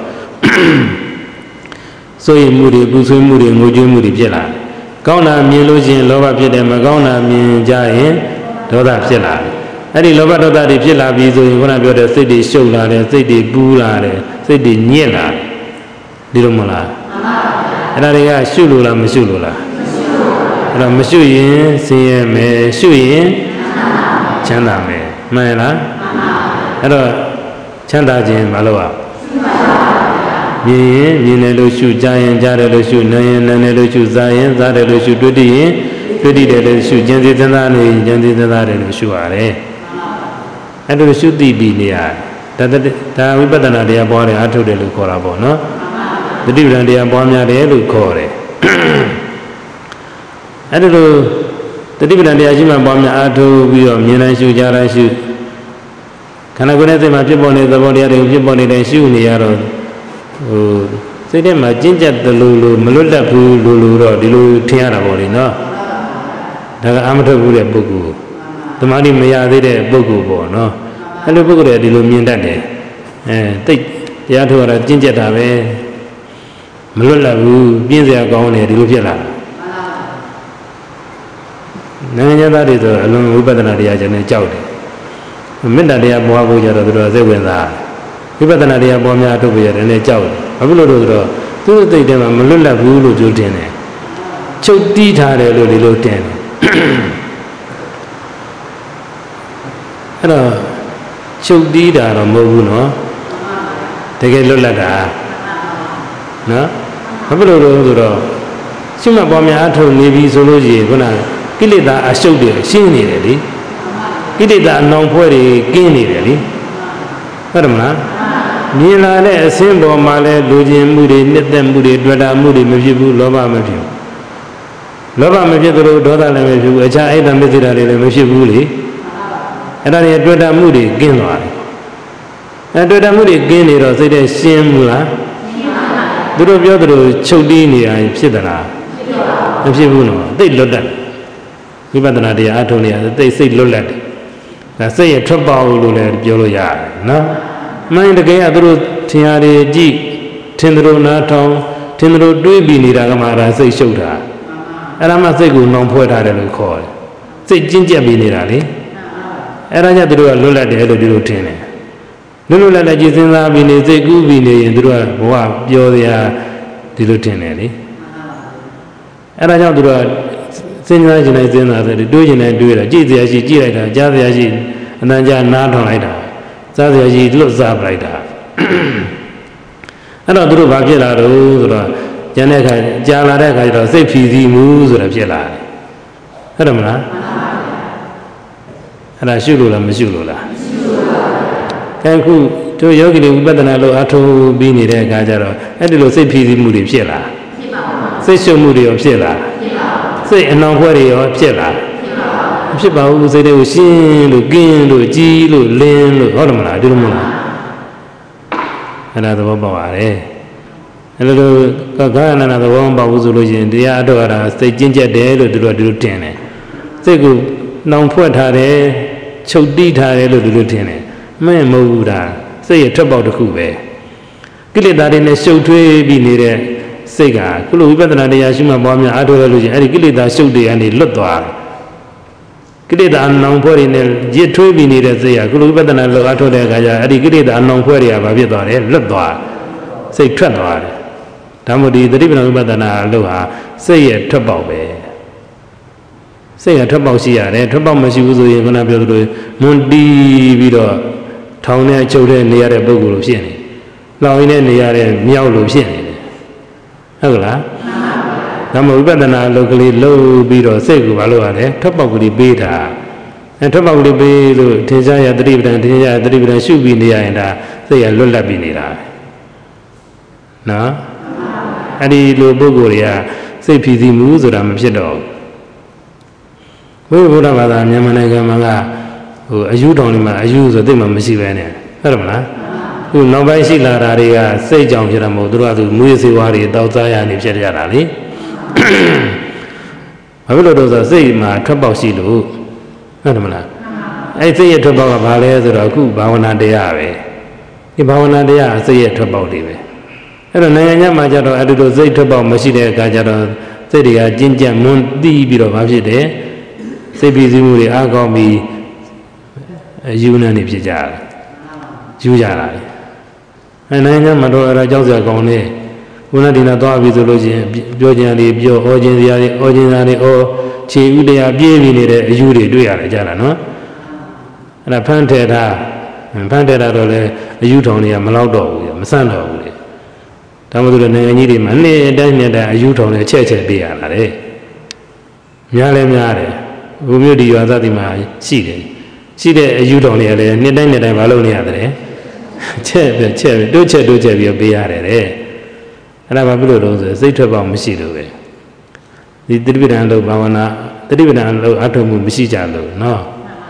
ဆိုရင်မှုတွေပူဆွေးမှုတွေငိုကြွေးမှုတွေဖြစ်လာတယ်ကောင်းတာမြင်လို့ရှိရင်လောဘဖြစ်တယ်မကောင်းတာမြင်ကြရင်ဒေါသဖြစ်လာတယ်အဲ့ဒီလောဘဒေါသတွေဖြစ်လာပြီဆိုရင်ခုနပြောတဲ့စိတ်တွေရှုပ်လာတယ်စိတ်တွေပူးလာတယ်စိတ်တွေညစ်လာတယ်ဒီလိုမလားမှန်ပါဗျာအဲ့ဒါတွေကရှုလို့လားမရှုလို့လားမရှုလို့အဲ့တော့မရှုရင်ဆင်းရဲမယ်ရှုရင်ချမ်းသာမယ်မှန်လားမှန်ပါဗျာအဲ့တော့ချမ်းသာခြင်းမလုပ်ရမြင်ရင်မြင်တယ်လို့ရှုကြားရင်ကြားတယ်လို့ရှုနားရင်နားတယ်လို့ရှုစားရင်စားတယ်လို့ရှုတွေ့တည်ရင်တွေ့တည်တယ်လို့ရှုကျင်စေသနာနေကျင်စေသနာတယ်လို့ရှုရတယ်အဲ့ဒါလို့ရှုသိပြီးနေရဒါဒါဝိပဿနာတရားပွားတယ်အထုတ်တယ်လို့ခေါ်တာပေါ့နော်တတိပ္ပံတရားပွားများတယ်လို့ခေါ်တယ်အဲ့ဒါလို့တတိပ္ပံတရားရှိမှပွားများအထုတ်ပြီးတော့မြင်တိုင်းရှုကြားတိုင်းရှုခန္ဓာကိုယ်နဲ့စိတ်မှာဖြစ်ပေါ်နေတဲ့သဘောတရားတွေဖြစ်ပေါ်နေတဲ့ရှုနေရတော့ဟိုစိတ်ထဲမှာကျင့်ကြက်တယ်လို့လို့မလွတ်လပ်ဘူးလို့လို့တော့ဒီလိုထင်ရတာပေါ့လေနော်ဒါကအမထုတ်ဘူးတဲ့ပုဂ္ဂိုလ်သမာဓိမရသေးတဲ့ပုဂ္ဂိုလ်ပေါ့နော်အဲ့လိုပုဂ္ဂိုလ်တွေဒီလိုမြင်တတ်တယ်အဲတိတ်တရားထုတ်ရတာကျင့်ကြက်တာပဲမလွတ်လပ်ဘူးပြင်းစရာကောင်းတယ်ဒီလိုဖြစ်လာနိုင်ငံသားတွေဆိုအလုံးဝိပဿနာတရားကျန်နေကြောက်တယ်မေတ္တာတရားပွားဖို့ကြတော့သူတို့စိတ်ဝင်စားဝိပဿနာတရားပွားများထုတ်ဖို့ရတယ်လည်းကြောက်တယ်ဘာဖြစ်လို့လဲဆိုတော့သူ့စိတ်ထဲမှာမလွတ်လပ်ဘူးလို့ကြိုးတင်တယ်ချုပ်တီးထားတယ်လို့ဒီလိုတင်တယ်အဲ့တော့ချုပ်တီးတာတော့မဟုတ်ဘူးနော်တကယ်လွတ်လပ်တာနော်ဘာဖြစ်လို့လဲဆိုတော့ရှိမှပွားများအထုတ်နေပြီဆိုလို့ရှိရင်ခုနကိလေသာအရှုပ်တွေရှင်းနေတယ်လေကိလေသာအနောင်ဖွဲ့တွေကင်းနေတယ်လေဟုတ်တယ်မလားမြင်လာတဲ့အစင်းပေါ်မှာလဲလူချင်းမှုတွေနှစ်သက်မှုတွေတွေ့တာမှုတွေမဖြစ်ဘူးလောဘမဖြစ်ဘူးလောဘမဖြစ်သလိုဒေါသလည်းမဖြစ်ဘူးအခြားအိတ်တမစ္ဆေတာတွေလည်းမဖြစ်ဘူးလေအဲ့ဒါတွေတွေ့တာမှုတွေကင်းသွားတယ်အဲ့တွေ့တာမှုတွေကင်းနေတော့စိတ်ထဲရှင်းမှုလားသူတို့ပြောသလိုချုပ်တီးနေရဖြစ်သလားမဖြစ်ဘူးနော်သိလွတ်တတ်ဝိပဿနာတရားအထုံးနေရသိစိတ်လွတ်လပ်တယ်ဒါစိတ်ရထွက်ပေါက်လို့လည်းပြောလို့ရတယ်နော်မှန်တကယ်ကသူတို့ထင်ရတယ်ကြည့်ထင်သူတို့နားထောင်ထင်သူတို့တွေးပြီးနေတာကမှအဲ့ဒါစိတ်ရှုပ်တာအဲ့ဒါမှစိတ်ကိုနှောင်ဖွဲ့ထားတယ်လို့ခေါ်တယ်စိတ်ကျဉ်ကျက်ပြီးနေတာလေအဲ့ဒါကြောင့်သူတို့ကလွတ်လပ်တယ်လို့ဒီလိုထင်တယ်လွတ်လွတ်လပ်လပ်ကြည်စဉ်းစားပြီးနေစိတ်ကူးပြီးနေရင်သူတို့ကဘဝပြောစရာဒီလိုထင်တယ်လေအဲ့ဒါကြောင့်သူတို့ကစဉ်းစားခြင်းနဲ့စဉ်းစားတယ်တွေးခြင်းနဲ့တွေးတာကြည့်စရာရှိကြည့်လိုက်တာကြားစရာရှိအနန္တနားထောင်လိုက်တာစားစရာရှိလွတ်စားပလိုက်တာအဲ့တော့သူတို့ဘာဖြစ်လာတော့ဆိုတော့ကျန်တဲ့ခါကြာလာတဲ့ခါကျတော့စိတ်ဖြီးစီးမှုဆိုတာဖြစ်လာတယ်ဟုတ်တယ်မလားအဲ့ဒါရှုလို့လားမရှုလို့လားရှုပါဘူးအခုတို့ယောဂီတွေဝိပဿနာလို့အထုံးပြီးနေတဲ့အခါကျတော့အဲ့ဒီလိုစိတ်ဖြီးစီးမှုတွေဖြစ်လာဖြစ်ပါဘူးစိတ်ရှုမှုတွေရောဖြစ်လာဖြစ်ပါဘူးစိတ်အနှောင်ဖွဲ့တွေရောဖြစ်လာဖြစ်ပါဘူးစိတ်တွေကိုရှင်းလို့ကင်းလို့ကြီးလို့လင်းလို့ဟုတ်တယ်မလားဒီလိုမလားအဲ့ဒါသဘောပေါက်ပါတယ်အဲ့လိုကဂါနနာသဘောမပေါက်ဘူးဆိုလို့ရှိရင်တရားအထုတ်ရတာစိတ်ကျဉ်ကျက်တယ်လို့သူတို့ကဒီလိုထင်တယ်စိတ်ကိုနှောင်ဖွဲ့ထားတယ်ချုပ်တီးထားတယ်လို့ဒီလိုထင်တယ်မင်းမဟုတ်ဘူးဒါစိတ်ရထွက်ပေါက်တစ်ခုပဲကိလေသာတွေနဲ့ရှုပ်ထွေးပြီးနေတဲ့စိတ်ကခုလိုဝိပဿနာတရားရှိမှပွားများအထုတ်ရလို့ရှိရင်အဲ့ဒီကိလေသာရှုပ်တွေကနေလွတ်သွားတယ်ကိလေသာအနောင်ဖွဲ့တွေနဲ့ရစ်ထွေးပြီးနေတဲ့စိတ်ကခုလိုဝိပဿနာလောကထုတ်တဲ့အခါကျအဲ့ဒီကိလေသာအနောင်ဖွဲ့တွေကဘာဖြစ်သွားတယ်လွတ်သွားစိတ်ထွက်သွားတယ်ဒါမှမဟုတ်ဒီသတိပ္ပံဝိပဿနာလို့ဟာစိတ်ရဲ့ထွက်ပေါက်ပဲစိတ်ရထွက်ပေါက်ရှိရတယ်ထွက်ပေါက်မရှိဘူးဆိုရင်ခုနပြောသလိုမွန်တီးပြီးတော့ထောင်နဲ့ချုပ်တဲ့နေရတဲ့ပုဂ္ဂိုလ်လိုဖြစ်နေလောင်ရင်းနဲ့နေရတဲ့မြောက်လိုဖြစ်နေတယ်ဟုတ်လားဒါမှဝိပဿနာလောကလေးလှုပ်ပြီးတော့စိတ်ကိုမလုပ်ရတယ်ထွက်ပေါက်ကလေးပေးတာအဲထွက်ပေါက်ကလေးပေးလို့ထင်ရှားရသတိပဋ္ဌာန်ထင်ရှားရသတိပဋ္ဌာန်ရှုပြီးနေရရင်ဒါစိတ်ရလွတ်လပ်ပြီးနေတာနော်အဲ့ဒီလိုပုဂ္ဂိုလ်တွေကစိတ်ဖြည်းစီးမှုဆိုတာမဖြစ်တော့ဘူးဘုရားဘာသာမြန်မာနိုင်ငံမှာကဟိုအယူတော်တွေမှာအယူဆိုသိမှမရှိပဲနဲ့ဟုတ်တယ်မလားခုနောက်ပိုင်းရှိလာတာတွေကစိတ်ကြောင့်ဖြစ်တာမဟုတ်သူတို့ကသူမွေးစေဝါးတွေတောက်စားရနေဖြစ်ကြတာလေဘာဖြစ်လို့တော့ဆိုစိတ်မှာထွက်ပေါက်ရှိလို့ဟုတ်တယ်မလားအဲ့စိတ်ရဲ့ထွက်ပေါက်ကဘာလဲဆိုတော့အခုဘာဝနာတရားပဲဒီဘာဝနာတရားစိတ်ရဲ့ထွက်ပေါက်တွေပဲအဲ့တော့နိုင်ငံခြားမှာကျတော့အဲ့ဒီလိုစိတ်ထွက်ပေါက်မရှိတဲ့အခါကျတော့စိတ်တွေကကျဉ်ကျပ်မွန်းတီးပြီးတော့ဘာဖြစ်တယ်စိတ်ပြည့်စုံမှုတွေအားကောင်းပြီးယူနေနေဖြစ်ကြတယ်ယူကြတာလေအဲနိုင်ငံမှာတော့အဲ့ဒါကြောက်စရာကောင်းတယ်ခုနဒီနာသွားပြီဆိုလို့ချင်းပြောကြတယ်ပြောဩခြင်းစရာတွေဩခြင်းစရာတွေဩခြေဥတရားပြေးပြီးနေတဲ့အယူတွေတွေ့ရတယ်ကြလားနော်အဲ့ဒါဖန်ထဲတာဖန်ထဲတာတော့လေအယူထောင်တွေကမလောက်တော့ဘူးမဆန့်တော့ဘူးလေဒါမှမဟုတ်နိုင်ငံကြီးတွေမှာနေ့တိုင်းနေ့တိုင်းအယူထောင်နဲ့ချက်ချက်ပေးရတာလေများလဲများတယ်ဘုမျိုးဒီရွာသားဒီမှာရှိတယ်ရှိတဲ့အယူထောင်တွေကလည်းနေ့တိုင်းနေ့တိုင်းမလုပ်နေရတယ်ချက်ပြချက်တိုးချက်တိုးချက်ပြီးပေးရတယ်တဲ့အဲ့ဒါဘာဖြစ်လို့လဲဆိုစိတ်ထွက်ပေါက်မရှိလို့ပဲဒီသတိပဋ္ဌာန်လို့ဘာဝနာသတိပဋ္ဌာန်လို့အထုံမှုမရှိကြလို့နော်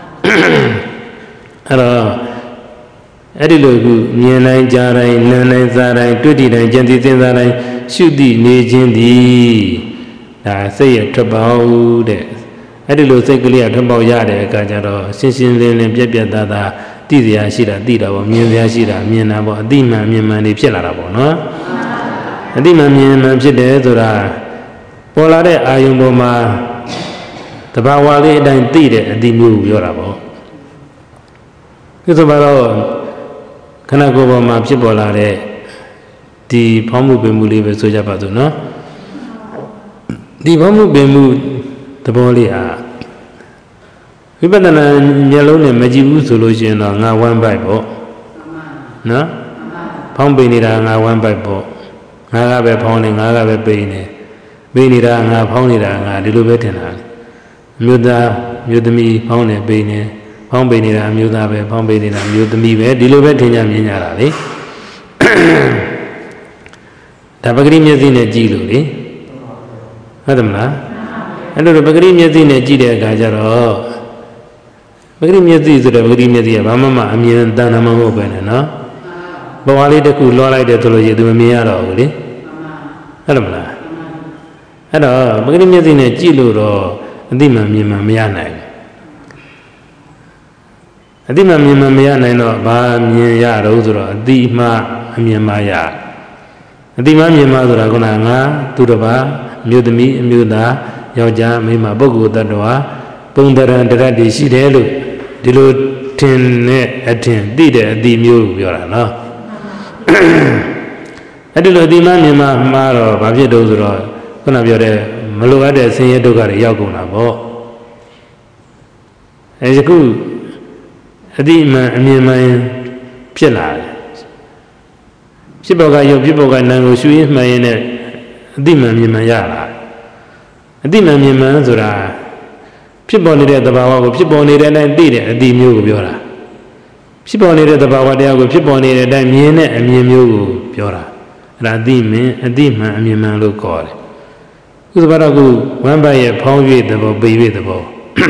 အဲ့တော့အဲ့ဒီလိုခုမြင်တိုင်းကြားတိုင်းနားတိုင်းစားတိုင်းတွေ့တည်တိုင်းကြံစည်စဉ်းစားတိုင်းရှုတိနေခြင်းသည်ဒါစိတ်ရထွက်ပေါက်တဲ့အဲ့ဒီလိုစိတ်ကလေးကထွက်ပေါက်ရတဲ့အခါကျတော့ရှင်းရှင်းလင်းလင်းပြက်ပြက်သားသားသိစရာရှိတာသိတာပေါ့မြင်စရာရှိတာမြင်တာပေါ့အတိမှန်မြင်မှန်တွေဖြစ်လာတာပေါ့နော်အတိမှန်မြင်မှန်ဖြစ်တယ်ဆိုတာပေါ်လာတဲ့အာယုံပေါ်မှာတဘာဝလေးအတိုင်းသိတဲ့အတိမျိုးကိုပြောတာပေါ့ဒီဆိုပါတော့ခန္ဓာကိုယ်ပေါ်မှာဖြစ်ပေါ်လာတဲ့ဒီဖောင်းမှုပင်မှုလေးပဲဆိုကြပါစို့နော်ဒီဖောင်းမှုပင်မှုသဘောလေးဟာဝိပဿနာမျက်လုံးနဲ့မကြည့်ဘူးဆိုလို့ရှိရင်တော့ငါဝမ်းပိုက်ပေါ့နော်ဖောင်းပိန်နေတာငါဝမ်းပိုက်ပေါ့ငါကပဲဖောင်းနေငါကပဲပိန်နေပိန်နေတာငါဖောင်းနေတာငါဒီလိုပဲထင်တာမြို့သားမြို့သမီးဖောင်းနေပိန်နေဖောင်းပိန်နေတာမြို့သားပဲဖောင်းပိန်နေတာမြို့သမီးပဲဒီလိုပဲထင်ကြမြင်ကြတာလေဒါပဂရိမျက်စိနဲ့ကြည့်လို့လေဟုတ်တယ်မလားအဲ့လိုပဂရိမျက်စိနဲ့ကြည့်တဲ့အခါကျတော့ပဂရိမျက်စိဆိုတော့ပဂရိမျက်စိကဘာမှမအမြင်တန်တာမဟုတ်ပဲနဲ့နော်ဘဝလေးတစ်ခုလွှားလိုက်တယ်ဆိုလို့ရှိရင်သူမမြင်ရတော့ဘူးလေဟုတ်တယ်မလားအဲ့တော့ပဂရိမျက်စိနဲ့ကြည့်လို့တော့အတိမှန်မြင်မှန်မရနိုင်ဘူးအတိမှန်မြင်မှန်မရနိုင်တော့ဘာမြင်ရတော့ဆိုတော့အတိမှအမြင်မှရအတိမှမြင်မှဆိုတာကငါသူတစ်ပါးမြို့သမီးအမျိုးသားယောက်ျားမိန်းမပုဂ္ဂိုလ်တ attva ပုံတရံတရတ္တိရှိတယ်လို့ဒီလိုထင်တဲ့အထင်သိတဲ့အတိမျိုးကိုပြောတာနော်အဲ့ဒီလိုအတိမှမြင်မှမှားတော့ဘာဖြစ်တော့ဆိုတော့ခုနပြောတဲ့မလိုအပ်တဲ့ဆင်းရဲဒုက္ခတွေရောက်ကုန်တာပေါ့အဲဒီခုအတိမှန်အမြင်မှန်ဖြစ်လာတယ်ဖြစ်ပေါ်ကရုပ်ဖြစ်ပေါ်ကနာမ်ကိုရှုရင်းမှန်ရင်နဲ့အတိမှန်မြင်မှန်ရလာအတိမှန်မြင်မှန်ဆိုတာဖြစ်ပေါ်နေတဲ့သဘာဝကိုဖြစ်ပေါ်နေတဲ့အတိုင်းသိတဲ့အတိမျိုးကိုပြောတာဖြစ်ပေါ်နေတဲ့သဘာဝတရားကိုဖြစ်ပေါ်နေတဲ့အတိုင်းမြင်တဲ့အမြင်မျိုးကိုပြောတာအဲ့ဒါအတိမင်းအတိမှန်အမြင်မှန်လို့ခေါ်တယ်ဥပမာကဝမ်းပိုက်ရဲ့ဖောင်းရွေ့သဘောပိရွေ့သဘော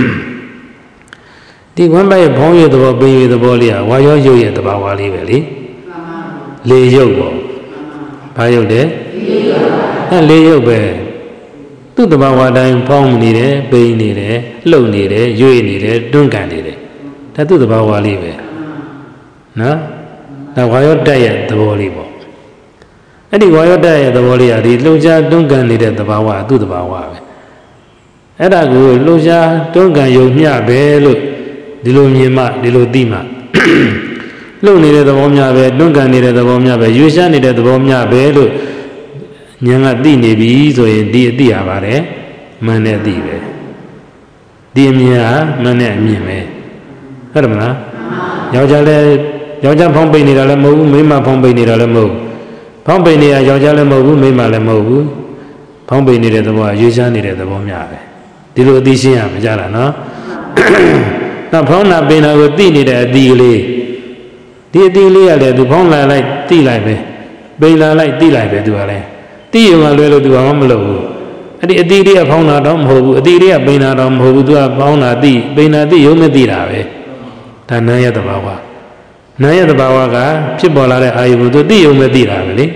ဒီဝမ်းပိုက်ရဲ့ဖောင်းရွေ့သဘောပိရွေ့သဘောလေးဟာဝါရောရုပ်ရဲ့သဘာဝလေးပဲလေလေရုပ်ပေါ့ဘာရုပ်လဲအဲလေရုပ်ပဲသူ့တဘာဝတိုင်းဖောင်းနေတယ်ပိန်နေတယ်လှုပ်နေတယ်ရွေ့နေတယ်တွန်းကန်နေတယ်ဒါသူ့တဘာဝလေးပဲနော်ဒါဝါရောတက်ရဲ့သဘောလေးပေါ့အဲ့ဒီဝါရောတက်ရဲ့သဘောလေးဟာဒီလှုပ်ရှားတွန်းကန်နေတဲ့သဘာဝသူ့တဘာဝပဲအဲ့ဒါကိုလှုပ်ရှားတွန်းကန်ယုံမျှပဲလို့ဒီလိုမြင်မှဒီလိုသိမှလှုပ်နေတဲ့သဘောများပဲတွန်းကန်နေတဲ့သဘောများပဲရွေ့ရှားနေတဲ့သဘောများပဲလို့ဉာဏ်ကသိနေပြီဆိုရင်ဒီအသိရပါတယ်မှန်တဲ့အသိပဲဒီအမြင်ဟာမှန်တဲ့အမြင်ပဲဟုတ်တယ်မလားယောက်ျားလည်းယောက်ျားဖောင်းပိန်နေတာလည်းမဟုတ်ဘူးမိန်းမဖောင်းပိန်နေတာလည်းမဟုတ်ဘူးဖောင်းပိန်နေတာယောက်ျားလည်းမဟုတ်ဘူးမိန်းမလည်းမဟုတ်ဘူးဖောင်းပိန်နေတဲ့သဘောကရွေးရှားနေတဲ့သဘောများပဲဒီလိုအသိရှင်းရမှာကြလားနော်နောက်ဖောင်းနာပိန်တာကိုသိနေတဲ့အသိကလေးဒီအသိလေးကလည်းသူဖောင်းလာလိုက်သိလိုက်ပဲပိန်လာလိုက်သိလိုက်ပဲသူကလည်းသိရုံကလွဲလို့သူကမလုပ်ဘူးအဲ့ဒီအတိလေးကဖောင်းတာတော့မဟုတ်ဘူးအတိလေးကပိန်တာတော့မဟုတ်ဘူးသူကဖောင်းတာသိပိန်တာသိရုံနဲ့သိတာပဲဒါနာယတဘာဝနာယတဘာဝကဖြစ်ပေါ်လာတဲ့အာယုကိုသူသိရုံနဲ့သိတာပဲလေ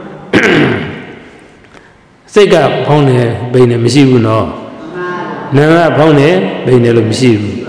စိတ်ကဖောင်းနေပိန်နေမရှိဘူးနော်နာကဖောင်းနေပိန်နေလို့မရှိဘူး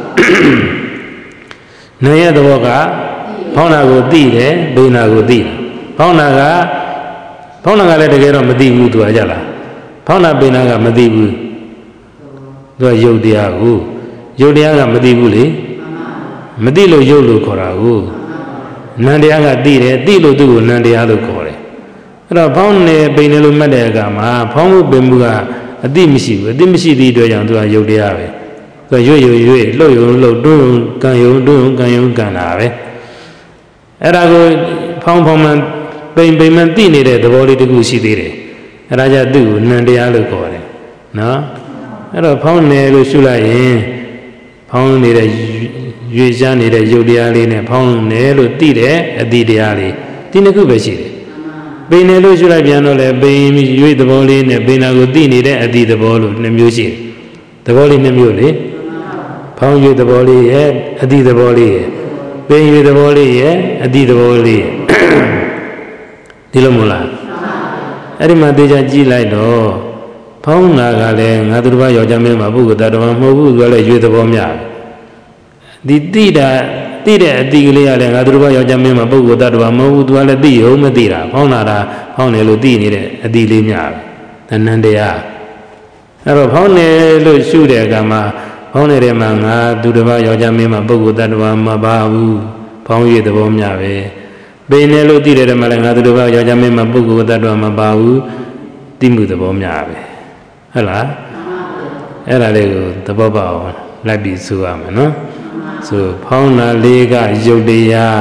နာယတဘောကဖောင်းတာကိုသိတယ်ပိန်တာကိုသိတယ်ဖောင်းတာကဖောင်းတာကလည်းတကယ်တော့မသိဘူးသူကကြလားဖောင်းတာပိန်တာကမသိဘူးသူကယုတ်တရားကိုယုတ်တရားကမသိဘူးလေမသိလို့ယုတ်လို့ခေါ်တာကိုနံတရားကသိတယ်သိလို့သူ့ကိုနံတရားလို့ခေါ်တယ်အဲ့တော့ဖောင်းနေပိန်နေလို့မှတ်တဲ့အခါမှာဖောင်းမှုပိန်မှုကအသိမရှိဘူးအသိမရှိသည့်အတွက်ကြောင့်သူကယုတ်တရားပဲသူကရွရွရွလှုပ်ယုံလှုပ်တွန်းကံယုံတွန်းကံယုံကံတာပဲအဲ့ဒါကိုဖောင်းဖောင်းမှပပိန်ပိန်မှသိနေတဲ့သဘောလေးတစ်ခုရှိသေးတယ်အဲဒါကြောင့်သူ့ကိုနန္တရားလို့ခေါ်တယ်နော်အဲ့တော့ဖောင်းနေလို့ရှုလိုက်ရင်ဖောင်းနေတဲ့ရွေရှားနေတဲ့ယုတ်တရားလေးနဲ့ဖောင်းနေလို့သိတဲ့အတိတရားလေးဒီနှစ်ခုပဲရှိတယ်ပိန်နေလို့ရှုလိုက်ပြန်တော့လေပိန်ရွေသဘောလေးနဲ့ပိန်တာကိုသိနေတဲ့အတိသဘောလို့နှစ်မျိုးရှိတယ်သဘောလေးနှစ်မျိုးလေဖောင်းရွေသဘောလေးရဲ့အတိသဘောလေးရဲ့ပိန်ရွေသဘောလေးရဲ့အတိသဘောလေးဒီလိုမဟုတ်လားအဲ့ဒီမှာတေချာကြည့်လိုက်တော့ဖောင်းနာကလည်းငါသူတစ်ပါးယောက်ျားမင်းမှာပုဂ္ဂိုလ်တ attva မဟုတ်ဘူးသူကလည်းရွေသဘောများဒီတိတာတိတဲ့အတိကလေးကလည်းငါသူတစ်ပါးယောက်ျားမင်းမှာပုဂ္ဂိုလ်တ attva မဟုတ်ဘူးသူကလည်းသိရုံမသိတာဖောင်းနာတာဖောင်းနေလို့သိနေတဲ့အတိလေးများတဏ္ဍန်တရားအဲ့တော့ဖောင်းနေလို့ရှုတဲ့အခါမှာဖောင်းနေတဲ့မှာငါသူတစ်ပါးယောက်ျားမင်းမှာပုဂ္ဂိုလ်တ attva မပါဘူးဖောင်းရွေသဘောများပဲပိန်နေလို့သိတဲ့မှာလည်းငါသူတစ်ပါးယောက်ျားမင်းမှာပုဂ္ဂိုလ်တ attva မပါဘူးသိမှုသဘောများပဲဟုတ်လားအဲ့ဒါလေးကိုသဘောပေါက်အောင်လိုက်ပြီးဆိုရမယ်နော်ဆိုဖောင်းနာလေးကယုတ်တရား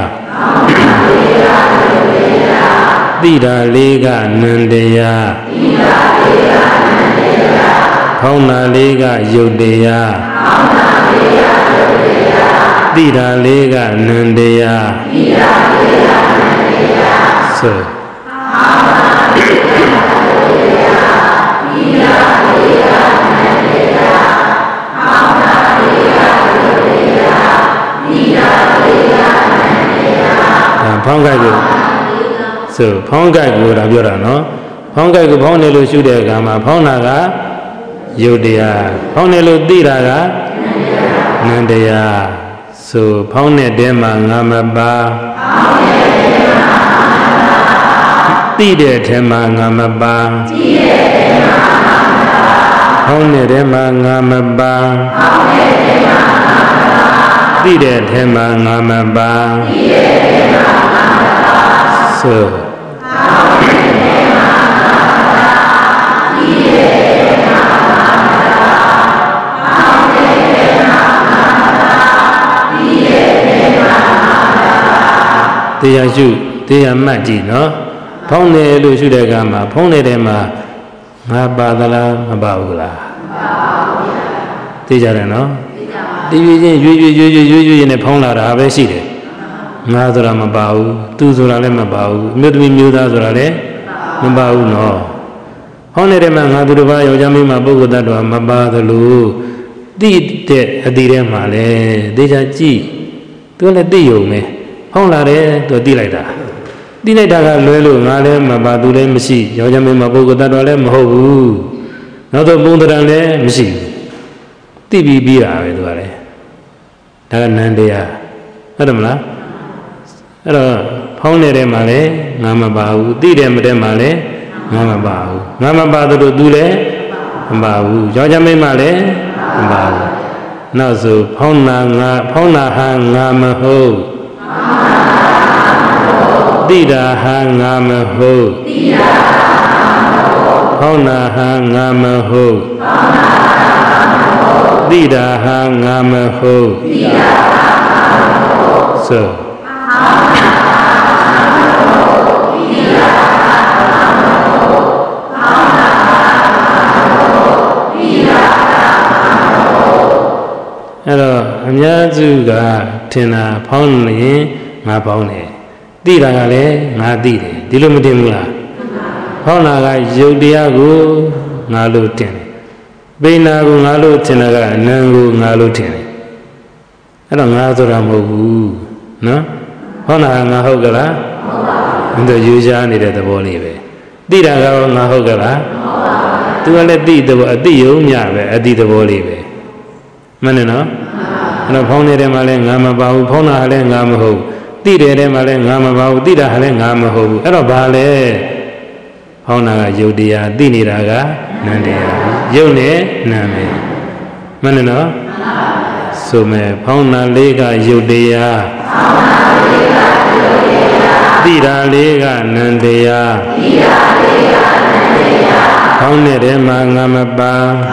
သိတာလေးကနန္တရားဖောင်းနာလေးကယုတ်တရားသိတာလေးကနန္တရားဆိုဖောင်းကြိုက်ကိုဆိုဖောင်းကြိုက်ကိုဒါပြောတာနော်ဖောင်းကြိုက်ကိုဖောင်းနေလို့ရှုတဲ့အခါမှာဖောင်းတာကယုတ်တရားဖောင်းနေလို့သိတာကနန္တရားဆိုဖောင်းတဲ့တဲမှာငါမပါသိတဲ့ထဲမှာငါမပါဖောင်းတဲ့တဲမှာငါမပါသိတဲ့ထဲမှာငါမပါဆိုတရားရှုတရားမှတ်ကြည့်နော်ဖောင်းတယ်လို့ရှုတဲ့အခါမှာဖုံးနေတဲ့မှာငါပါသလားမပါဘူးလားမပါဘူးဗျာသိကြတယ်နော်သိပါပါတည်ချင်းရွေ့ရွေ့ရွေ့ရွေ့ရွေ့ရွေ့နဲ့ဖောင်းလာတာပဲရှိတယ်ငါဆိုတာမပါဘူးသူဆိုတာလည်းမပါဘူးအမျိုးသမီးမျိုးသားဆိုတာလည်းမပါဘူးနော်ဟောနေတဲ့မှာငါသူတစ်ပါးယောက်ျားမင်းမှာပုဂ္ဂိုလ်တ attva မပါသလိုသိတဲ့အတိထဲမှာလည်းသေချာကြည့်သူလည်းသိရုံပဲဟောင်းလာတယ်သူသိလိုက်တာသိလိုက်တာကလွဲလို့ငါလည်းမပါသူလည်းမရှိယောက်ျားမင်းမှာပုဂ္ဂိုလ်တ attva လည်းမဟုတ်ဘူးနောက်တော့ပုံသဏ္ဍာန်လည်းမရှိဘူးသိပြီးပြီးတာပဲသူကလည်းဒါကနန္တရားဟုတ်တယ်မလားအဲ့တော့ဖောင်းနေတဲ့မှာလည်းငါမပါဘူးသိတယ်မတဲ့မှာလည်းငါမပါဘူးငါမပါသလိုသူလည်းမပါဘူးယောက်ျားမင်းမှလည်းမပါဘူးနောက်ဆိုဖောင်းနာငါဖောင်းနာဟာငါမဟုတ်သိတာဟာငါမဟုတ်ဖောင်းနာဟာငါမဟုတ်သိတာဟာငါမဟုတ်ဆိုအဲ့တော့အများစုကထင်တာဖောင်းနေရင်ငါဖောင်းတယ်သိတာကလည်းငါသိတယ်ဒီလိုမတင်ဘူးလားဖောင်းတာကယုတ်တရားကိုငါလို့တင်တယ်ပိဏာကိုငါလို့ထင်တာကအနံကိုငါလို့ထင်တယ်အဲ့တော့ငါဆိုတာမဟုတ်ဘူးနော်ဖောင်းတာကငါဟုတ်ကလားမဟုတ်ပါဘူးသူယူရှားနေတဲ့သဘောလေးပဲသိတာကငါဟုတ်ကလားမဟုတ်ပါဘူးသူကလည်းသိတဲ့ဘောအသိယုံမြပဲအသိသဘောလေးပဲမှန်တယ်နော်အဲ့တော့ဖောင်းနေတဲ့မှာလည်းငါမပါဘူးဖောင်းတာကလည်းငါမဟုတ်သိတယ်တဲ့မှာလည်းငါမပါဘူးသိတာကလည်းငါမဟုတ်ဘူးအဲ့တော့ဘာလဲဖောင်းတာကယုတ်တရားသိနေတာကနန္တရားယုတ်နဲ့နာမယ်မှန်တယ်နော်ဆိုမယ်ဖောင်းတာလေးကယုတ်တရားသိတာလေးကနန္တရားဖောင်းတဲ့မှာငါမပါ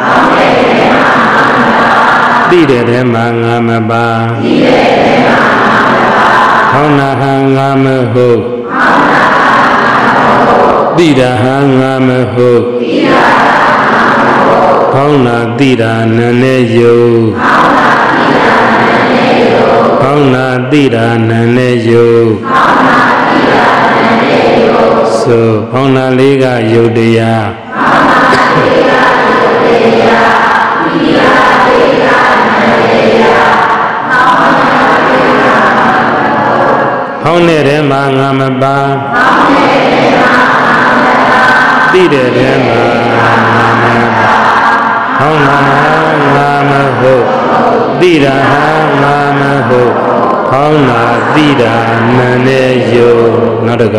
သိတဲ့ထဲမှာငါမပါဖောင်းနာဟာငါမဟုတ်တိရဟံငါမဟုတ်ဖောင်းနာတိရာနံနေယုဖောင်းနာတိရာနံနေယုဆိုဖောင်းနာလေးကယုတ်တရားဖောင်းနေတဲ့မှာငါမပါတိတဲ့ထဲမှာငါမပါဟောင်းနာငါမဟုတ်တိရာဟငါမဟုတ်ဟောင်းနာတိရာနံနေယုနောက်တက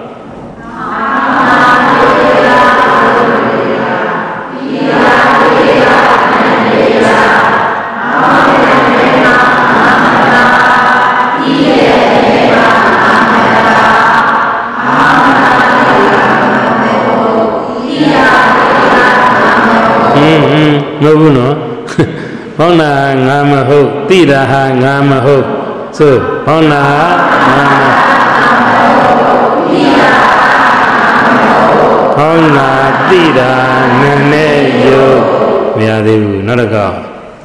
မဟုတ်ဘူးနော်ဟောင်းနာငါမဟုတ်တိရာဟငါမဟုတ်ဆိုဟောင်းနာငါဟောင်းနာတိရာနံနေယုမရသေးဘူးနောက်တစ်ခေါက်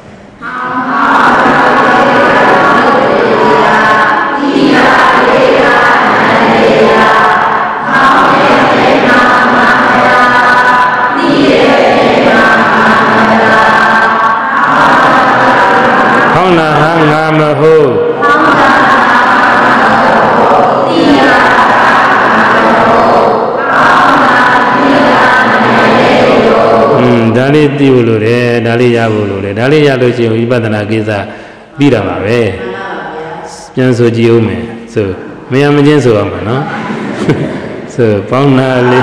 ငါမဟုတ်อืมဒါလေးသိဖို့လိုတယ်ဒါလေးရဖို့လိုတယ်ဒါလေးရလို့ရှိရင်ဝိပဿနာကိစ္စပြီးတာပါပဲပြန်ဆိုကြည့်ဦးမယ်ဆိုမယမချင်းဆိုအောင်ပါနော်ဆိုပေါင်းနာလေး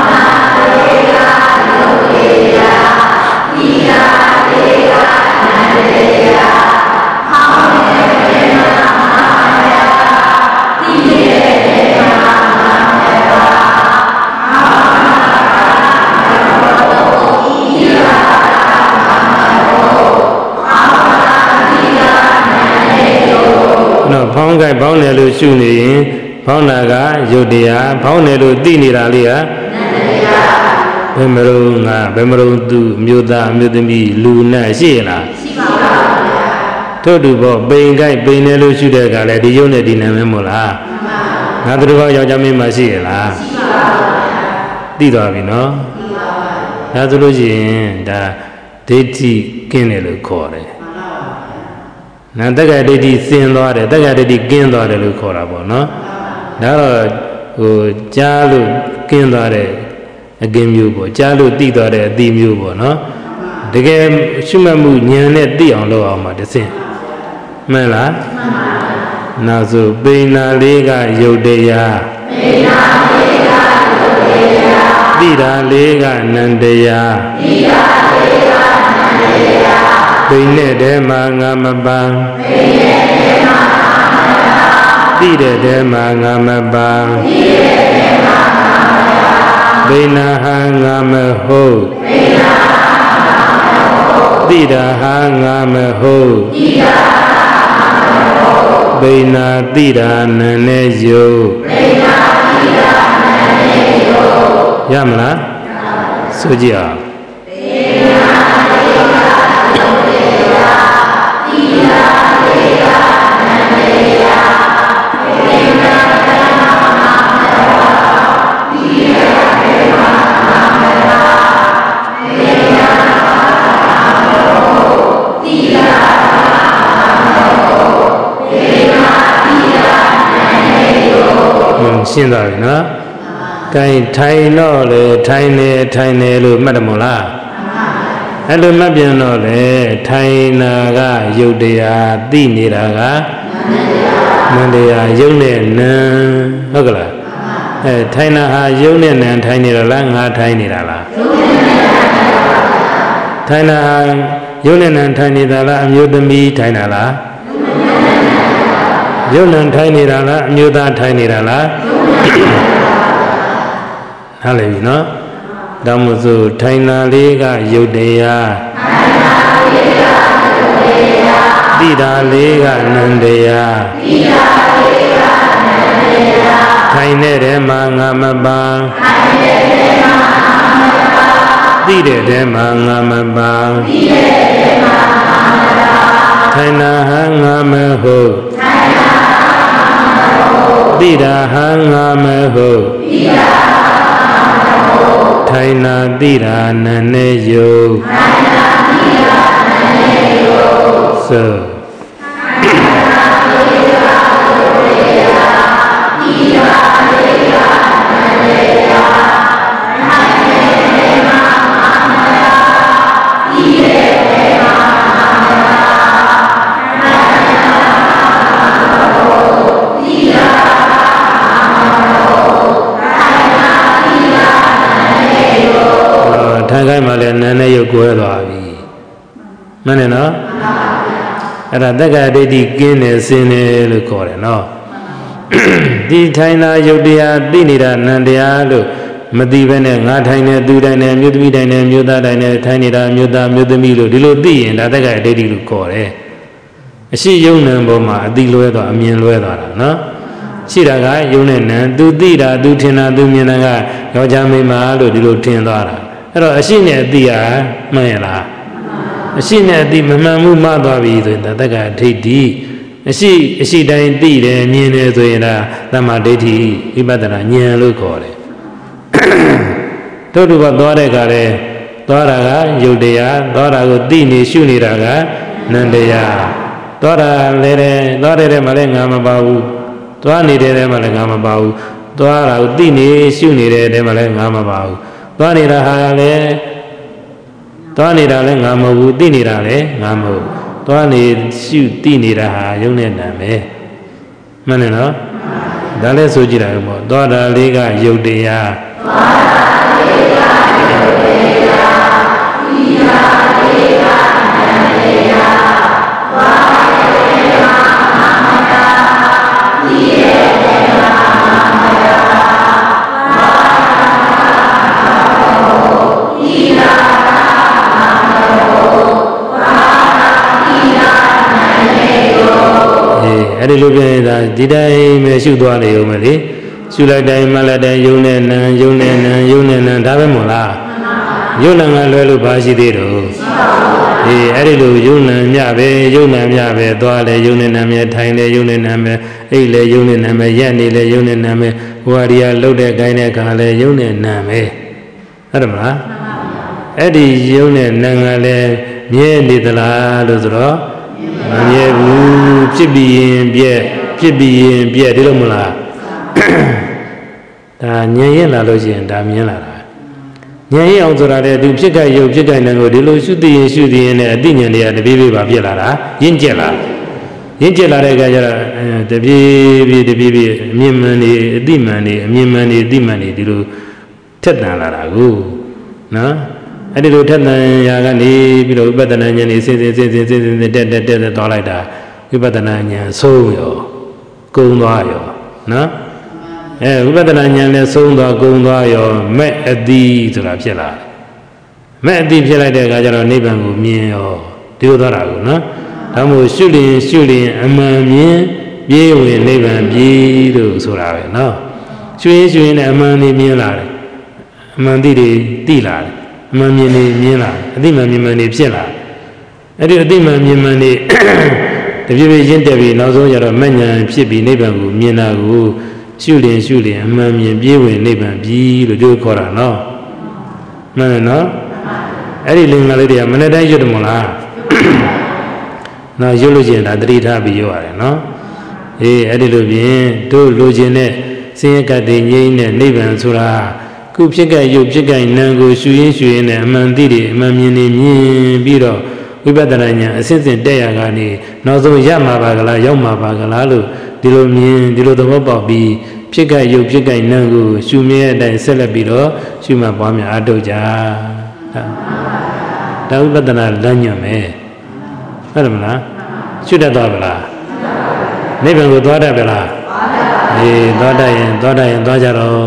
ဖောင်းကြိုက်ဖောင်းတယ်လို့ရှုနေရင်ဖောင်းတာကယုတ်တရားဖောင်းတယ်လို့သိနေတာလေးကဘယ်မလို့ငါဘယ်မလို့သူမြို့သားမြို့သမီးလူနဲ့ရှိရလားရှိပါပါဗျာထို့တူပေါ့ပိန်ကြိုက်ပိန်တယ်လို့ရှုတဲ့ကလည်းဒီယုတ်နဲ့ဒီနာမည်မို့လားမှန်ပါငါတို့ဘောယောက်ျားမင်းမရှိရလားရှိပါပါသိသွားပြီနော်သိပါပါဒါဆိုလို့ရှိရင်ဒါဒိဋ္ဌိကင်းတယ်လို့ခေါ်တယ်နာတက္ကဒိဋ္ဌိစင်သွားတယ်တက္ကဒိဋ္ဌိကင်းသွားတယ်လို့ခေါ်တာပေါ့နော်ဒါတော့ဟိုကြားလို့ကင်းသွားတဲ့အကင်းမျိုးပေါ့ကြားလို့သိသွားတဲ့အသိမျိုးပေါ့နော်တကယ်ရှုမှတ်မှုဉာဏ်နဲ့သိအောင်လုပ်အောင်ပါတစင်မှန်လားမှန်ပါနောက်ဆိုပိဏာလေးကယုတ်တရားပိဏာလေးကယုတ်တရားသိတာလေးကနန္တရားသိတာလေးကနန္တရားပိနဲ့တဲမှာငါမပန်းပိနဲ့တဲမှာငါမပန်းသိတဲ့တဲမှာငါမပန်းသိတဲ့တဲမှာငါမပန်းပိနာဟံငါမဟုတ်ပိနာဟံငါမဟုတ်သိတာဟံငါမဟုတ်သိတာဟံငါမဟုတ်ပိနာသိတာနံနေယုပိနာသိတာနံနေယုရမလားဆိုကြည့်အောင်ရှင်းသွားပြီနော်။ကိုင်ထိုင်တော့လေထိုင်နေထိုင်နေလို့မှတ်တယ်မို့လား။အဲ့လိုမှတ်ပြန်တော့လေထိုင်နာကယုတ်တရားသိနေတာကနန္တရားယုတ်နဲ့နံဟုတ်ကလား။အဲထိုင်နာဟာယုတ်နဲ့နံထိုင်နေတာလားငါထိုင်နေတာလား။ထိုင်နာဟာယုတ်နဲ့နံထိုင်နေတာလားအမျိုးသမီးထိုင်တာလား။ယုတ်နံထိုင်နေတာလားအမျိုးသားထိုင်နေတာလားဟာလေပြီနော်ဒါမှမဟုတ်ထိုင်နာလေးကယုတ်တရားထိုင်နာလေးကယုတ်တရားသိတာလေးကနန္တရားသိတာလေးကနန္တရားထိုထိုင်နေတဲ့မှာငါမပါသိတဲ့ထဲမှာငါမပါထိုင်နာဟငါမဟုတ်သိတာဟငါမဟုတ်ထိုင်နာသိတာနာနဲ့ယုတ်ဆိုထိုင်ခိုင်းမှလည်းနာနဲ့ယုတ်ကွဲသွားပြီမှန်တယ်နော်အဲ့ဒါတက္ကဒိဋ္ဌိကင်းနေစင်းနေလို့ခေါ်တယ်နော်ဒီထိုင်တာယုတ်တရားသိနေတာနံတရားလို့မသိဘဲနဲ့ငါထိုင်နေသူတိုင်းနေမြို့သမီးတိုင်းနေမြို့သားတိုင်းနေထိုင်နေတာမြို့သားမြို့သမီးလို့ဒီလိုသိရင်ဒါတက္ကဒိဋ္ဌိလို့ခေါ်တယ်အရှိယုံနံပေါ်မှာအတိလွဲသွားအမြင်လွဲသွားတာနော်ရှိတာကယုံနဲ့နံသူသိတာသူထင်တာသူမြင်တာကယောက်ျားမိန်းမလို့ဒီလိုထင်သွားတာအဲ့တော့အရှိနဲ့အတိဟာမှန်ရလားအရှိနဲ့အတိမမှန်မှုမှသွားပြီဆိုရင်ဒါတက္ကဒိဋ္ဌိအရှိအရှိတိုင်းသိတယ်မြင်တယ်ဆိုရင်ဒါသမ္မာဒိဋ္ဌိဝိပဿနာဉာဏ်လို့ခေါ်တယ်တို့တို့ကသွားတဲ့ကလည်းသွားတာကယုတ်တရားသွားတာကိုသိနေရှုနေတာကနံတရားသွားတာလည်းတယ်သွားတဲ့ထဲမှာလည်းငါမပါဘူးသွားနေတဲ့ထဲမှာလည်းငါမပါဘူးသွားတာကိုသိနေရှုနေတဲ့ထဲမှာလည်းငါမပါဘူးသွားနေတာဟာလည်းသွားနေတာလည်းငါမဟုတ်ဘူးသိနေတာလည်းငါမဟုတ်သွားနေရှုသိနေတာဟာယုံနဲ့နံပဲမှန်တယ်နော်ဒါလည်းဆိုကြည့်တာပေါ့သွားတာလေးကယုတ်တရားသွားတာလေးကယုတ်တရားသိတာလေးကနံတရားသွားတဲ့မှာမတာသိတဲ့မှာမတာအဲ့ဒီလိုပြန်နေတာဒီတိုင်းပဲရှုသွားနေဦးမယ်လေရှုလိုက်တိုင်းမှလိုက်တိုင်းယုံနဲ့နံယုံနဲ့နံယုံနဲ့နံဒါပဲမို့လားယုံနံကလွဲလို့ဘာရှိသေးတော့အေးအဲ့ဒီလိုယုံနံမြပဲယုံနံမြပဲသွားလေယုံနဲ့နံမြထိုင်လေယုံနဲ့နံမြအိတ်လေယုံနဲ့နံမြရက်နေလေယုံနဲ့နံမြဟိုဟာဒီဟာလှုပ်တဲ့ခိုင်းတဲ့ခါလေယုံနဲ့နံပဲဟုတ်တယ်မလားအဲ့ဒီယုံနဲ့နံကလည်းမြဲနေသလားလို့ဆိုတော့မမြဲဘူးဖြစ်ပြီးရင်ပြက်ဖြစ်ပြီးရင်ပြက်ဒီလိုမလားဒါဉာဏ်ရင်လာလို့ရှိရင်ဒါမြင်လာတာဉာဏ်ရင်အောင်ဆိုတာလေသူဖြစ်ကြရုပ်ဖြစ်ကြတဲ့ကိုဒီလိုရှုသိရင်ရှုသိရင်နဲ့အတိဉာဏ်တွေကတပြေးပြေးပါပြက်လာတာရင့်ကျက်လာရင့်ကျက်လာတဲ့အခါကျတော့တပြေးပြေးတပြေးပြေးအမြင်မှန်နေအတိမှန်နေအမြင်မှန်နေအတိမှန်နေဒီလိုထက်တန်လာတာကိုနော်အဲ့ဒီလိုထက်တန်ရာကနေပြီးတော့ဝိပဿနာဉာဏ်นี่စဉ်စဉ်စဉ်စဉ်စဉ်စဉ်တက်တက်တက်သွားလိုက်တာဝိပဿနာဉာဏ်ဆုံးရောကုံသွားရောနော်အဲဝိပဿနာဉာဏ်နဲ့ဆုံးသွားကုံသွားရောမဲ့အတိဆိုတာဖြစ်လာမဲ့အတိဖြစ်လိုက်တဲ့အခါကျတော့နိဗ္ဗာန်ကိုမြင်ရောဒီလိုသွားတာကိုနော်ဒါမို့ရှုလျင်ရှုလျင်အမှန်မြင်ပြေးဝင်နိဗ္ဗာန်ပြေးလို့ဆိုတာပဲနော်ရှုရင်ရှုရင်လည်းအမှန်นี่မြင်လာတယ်အမှန်သိတွေသိလာတယ်အမှန်မြင်နေမြင်လာအတိမှန်မြင်မှန်နေဖြစ်လာအဲ့ဒီအတိမှန်မြင်မှန်နေတပြေးပြေးရင့်တက်ပြီးနောက်ဆုံးကျတော့မဉ္ဇဉ်ဖြစ်ပြီးနိဗ္ဗာန်ကိုမြင်တာကိုရှုလျင်ရှုလျင်အမှန်မြင်ပြေးဝင်နိဗ္ဗာန်ပြီးလို့ပြောခေါ်တာနော်မှန်တယ်နော်အဲ့ဒီလင်္ကာလေးတွေကမနေ့တိုင်းရွတ်တယ်မို့လားနော်ရွတ်လို့ချင်းဒါတတိထားပြီးရွတ်ရတယ်နော်အေးအဲ့ဒီလိုပြင်တို့လိုချင်တဲ့စင်ရကတည်းငြိမ်းတဲ့နိဗ္ဗာန်ဆိုတာခုဖြစ်ကြရုပ်ဖြစ်ကြနံကိုရှုရင်းရှုရင်းနဲ့အမှန်သိတယ်အမှန်မြင်နေမြင်ပြီးတော့ဝိပဿနာဉာဏ်အစစ်စစ်တက်ရကနေနောက်ဆုံးရမှာပါကလားရောက်မှာပါကလားလို့ဒီလိုမြင်ဒီလိုသဘောပေါက်ပြီးဖြစ်ကြရုပ်ဖြစ်ကြနံကိုရှုမြဲတဲ့အတိုင်းဆက်လက်ပြီးတော့ရှုမှတ်ပွားများအားထုတ်ကြဒါဝိပဿနာလမ်းညွှန်မယ်ဟုတ်တယ်မလားရှုတတ်သွားပါလားနိဗ္ဗာန်ကိုသွားတတ်ပါလားအေးသွားတတ်ရင်သွားတတ်ရင်သွားကြတော့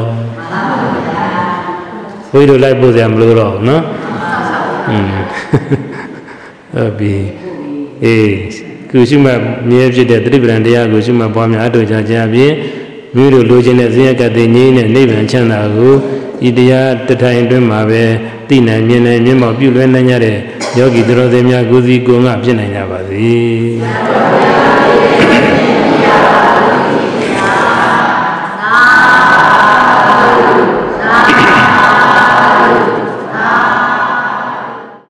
ဘုရားတို့လိုက်ပို့စရာမလိုတော့ဘူးနော်อืมဟုတ်ပြီအေးကုရှုမှတ်မြဲဖြစ်တဲ့သတိပ္ပံတရားကိုရှုမှတ်ပွားများအထောက်ကြခြင်းအပြင်မိတို့လိုချင်တဲ့ဇင်းရကတဲ့ငြိမ်းတဲ့နိဗ္ဗာန်ချမ်းသာကိုဤတရားတထိုင်အတွင်းမှာပဲသိနိုင်မြင်နိုင်မျက်မှောက်ပြုလွယ်နိုင်ကြတဲ့ယောဂီသူတော်စင်များကိုယ်စီကိုယ်ငါဖြစ်နိုင်ကြပါစေ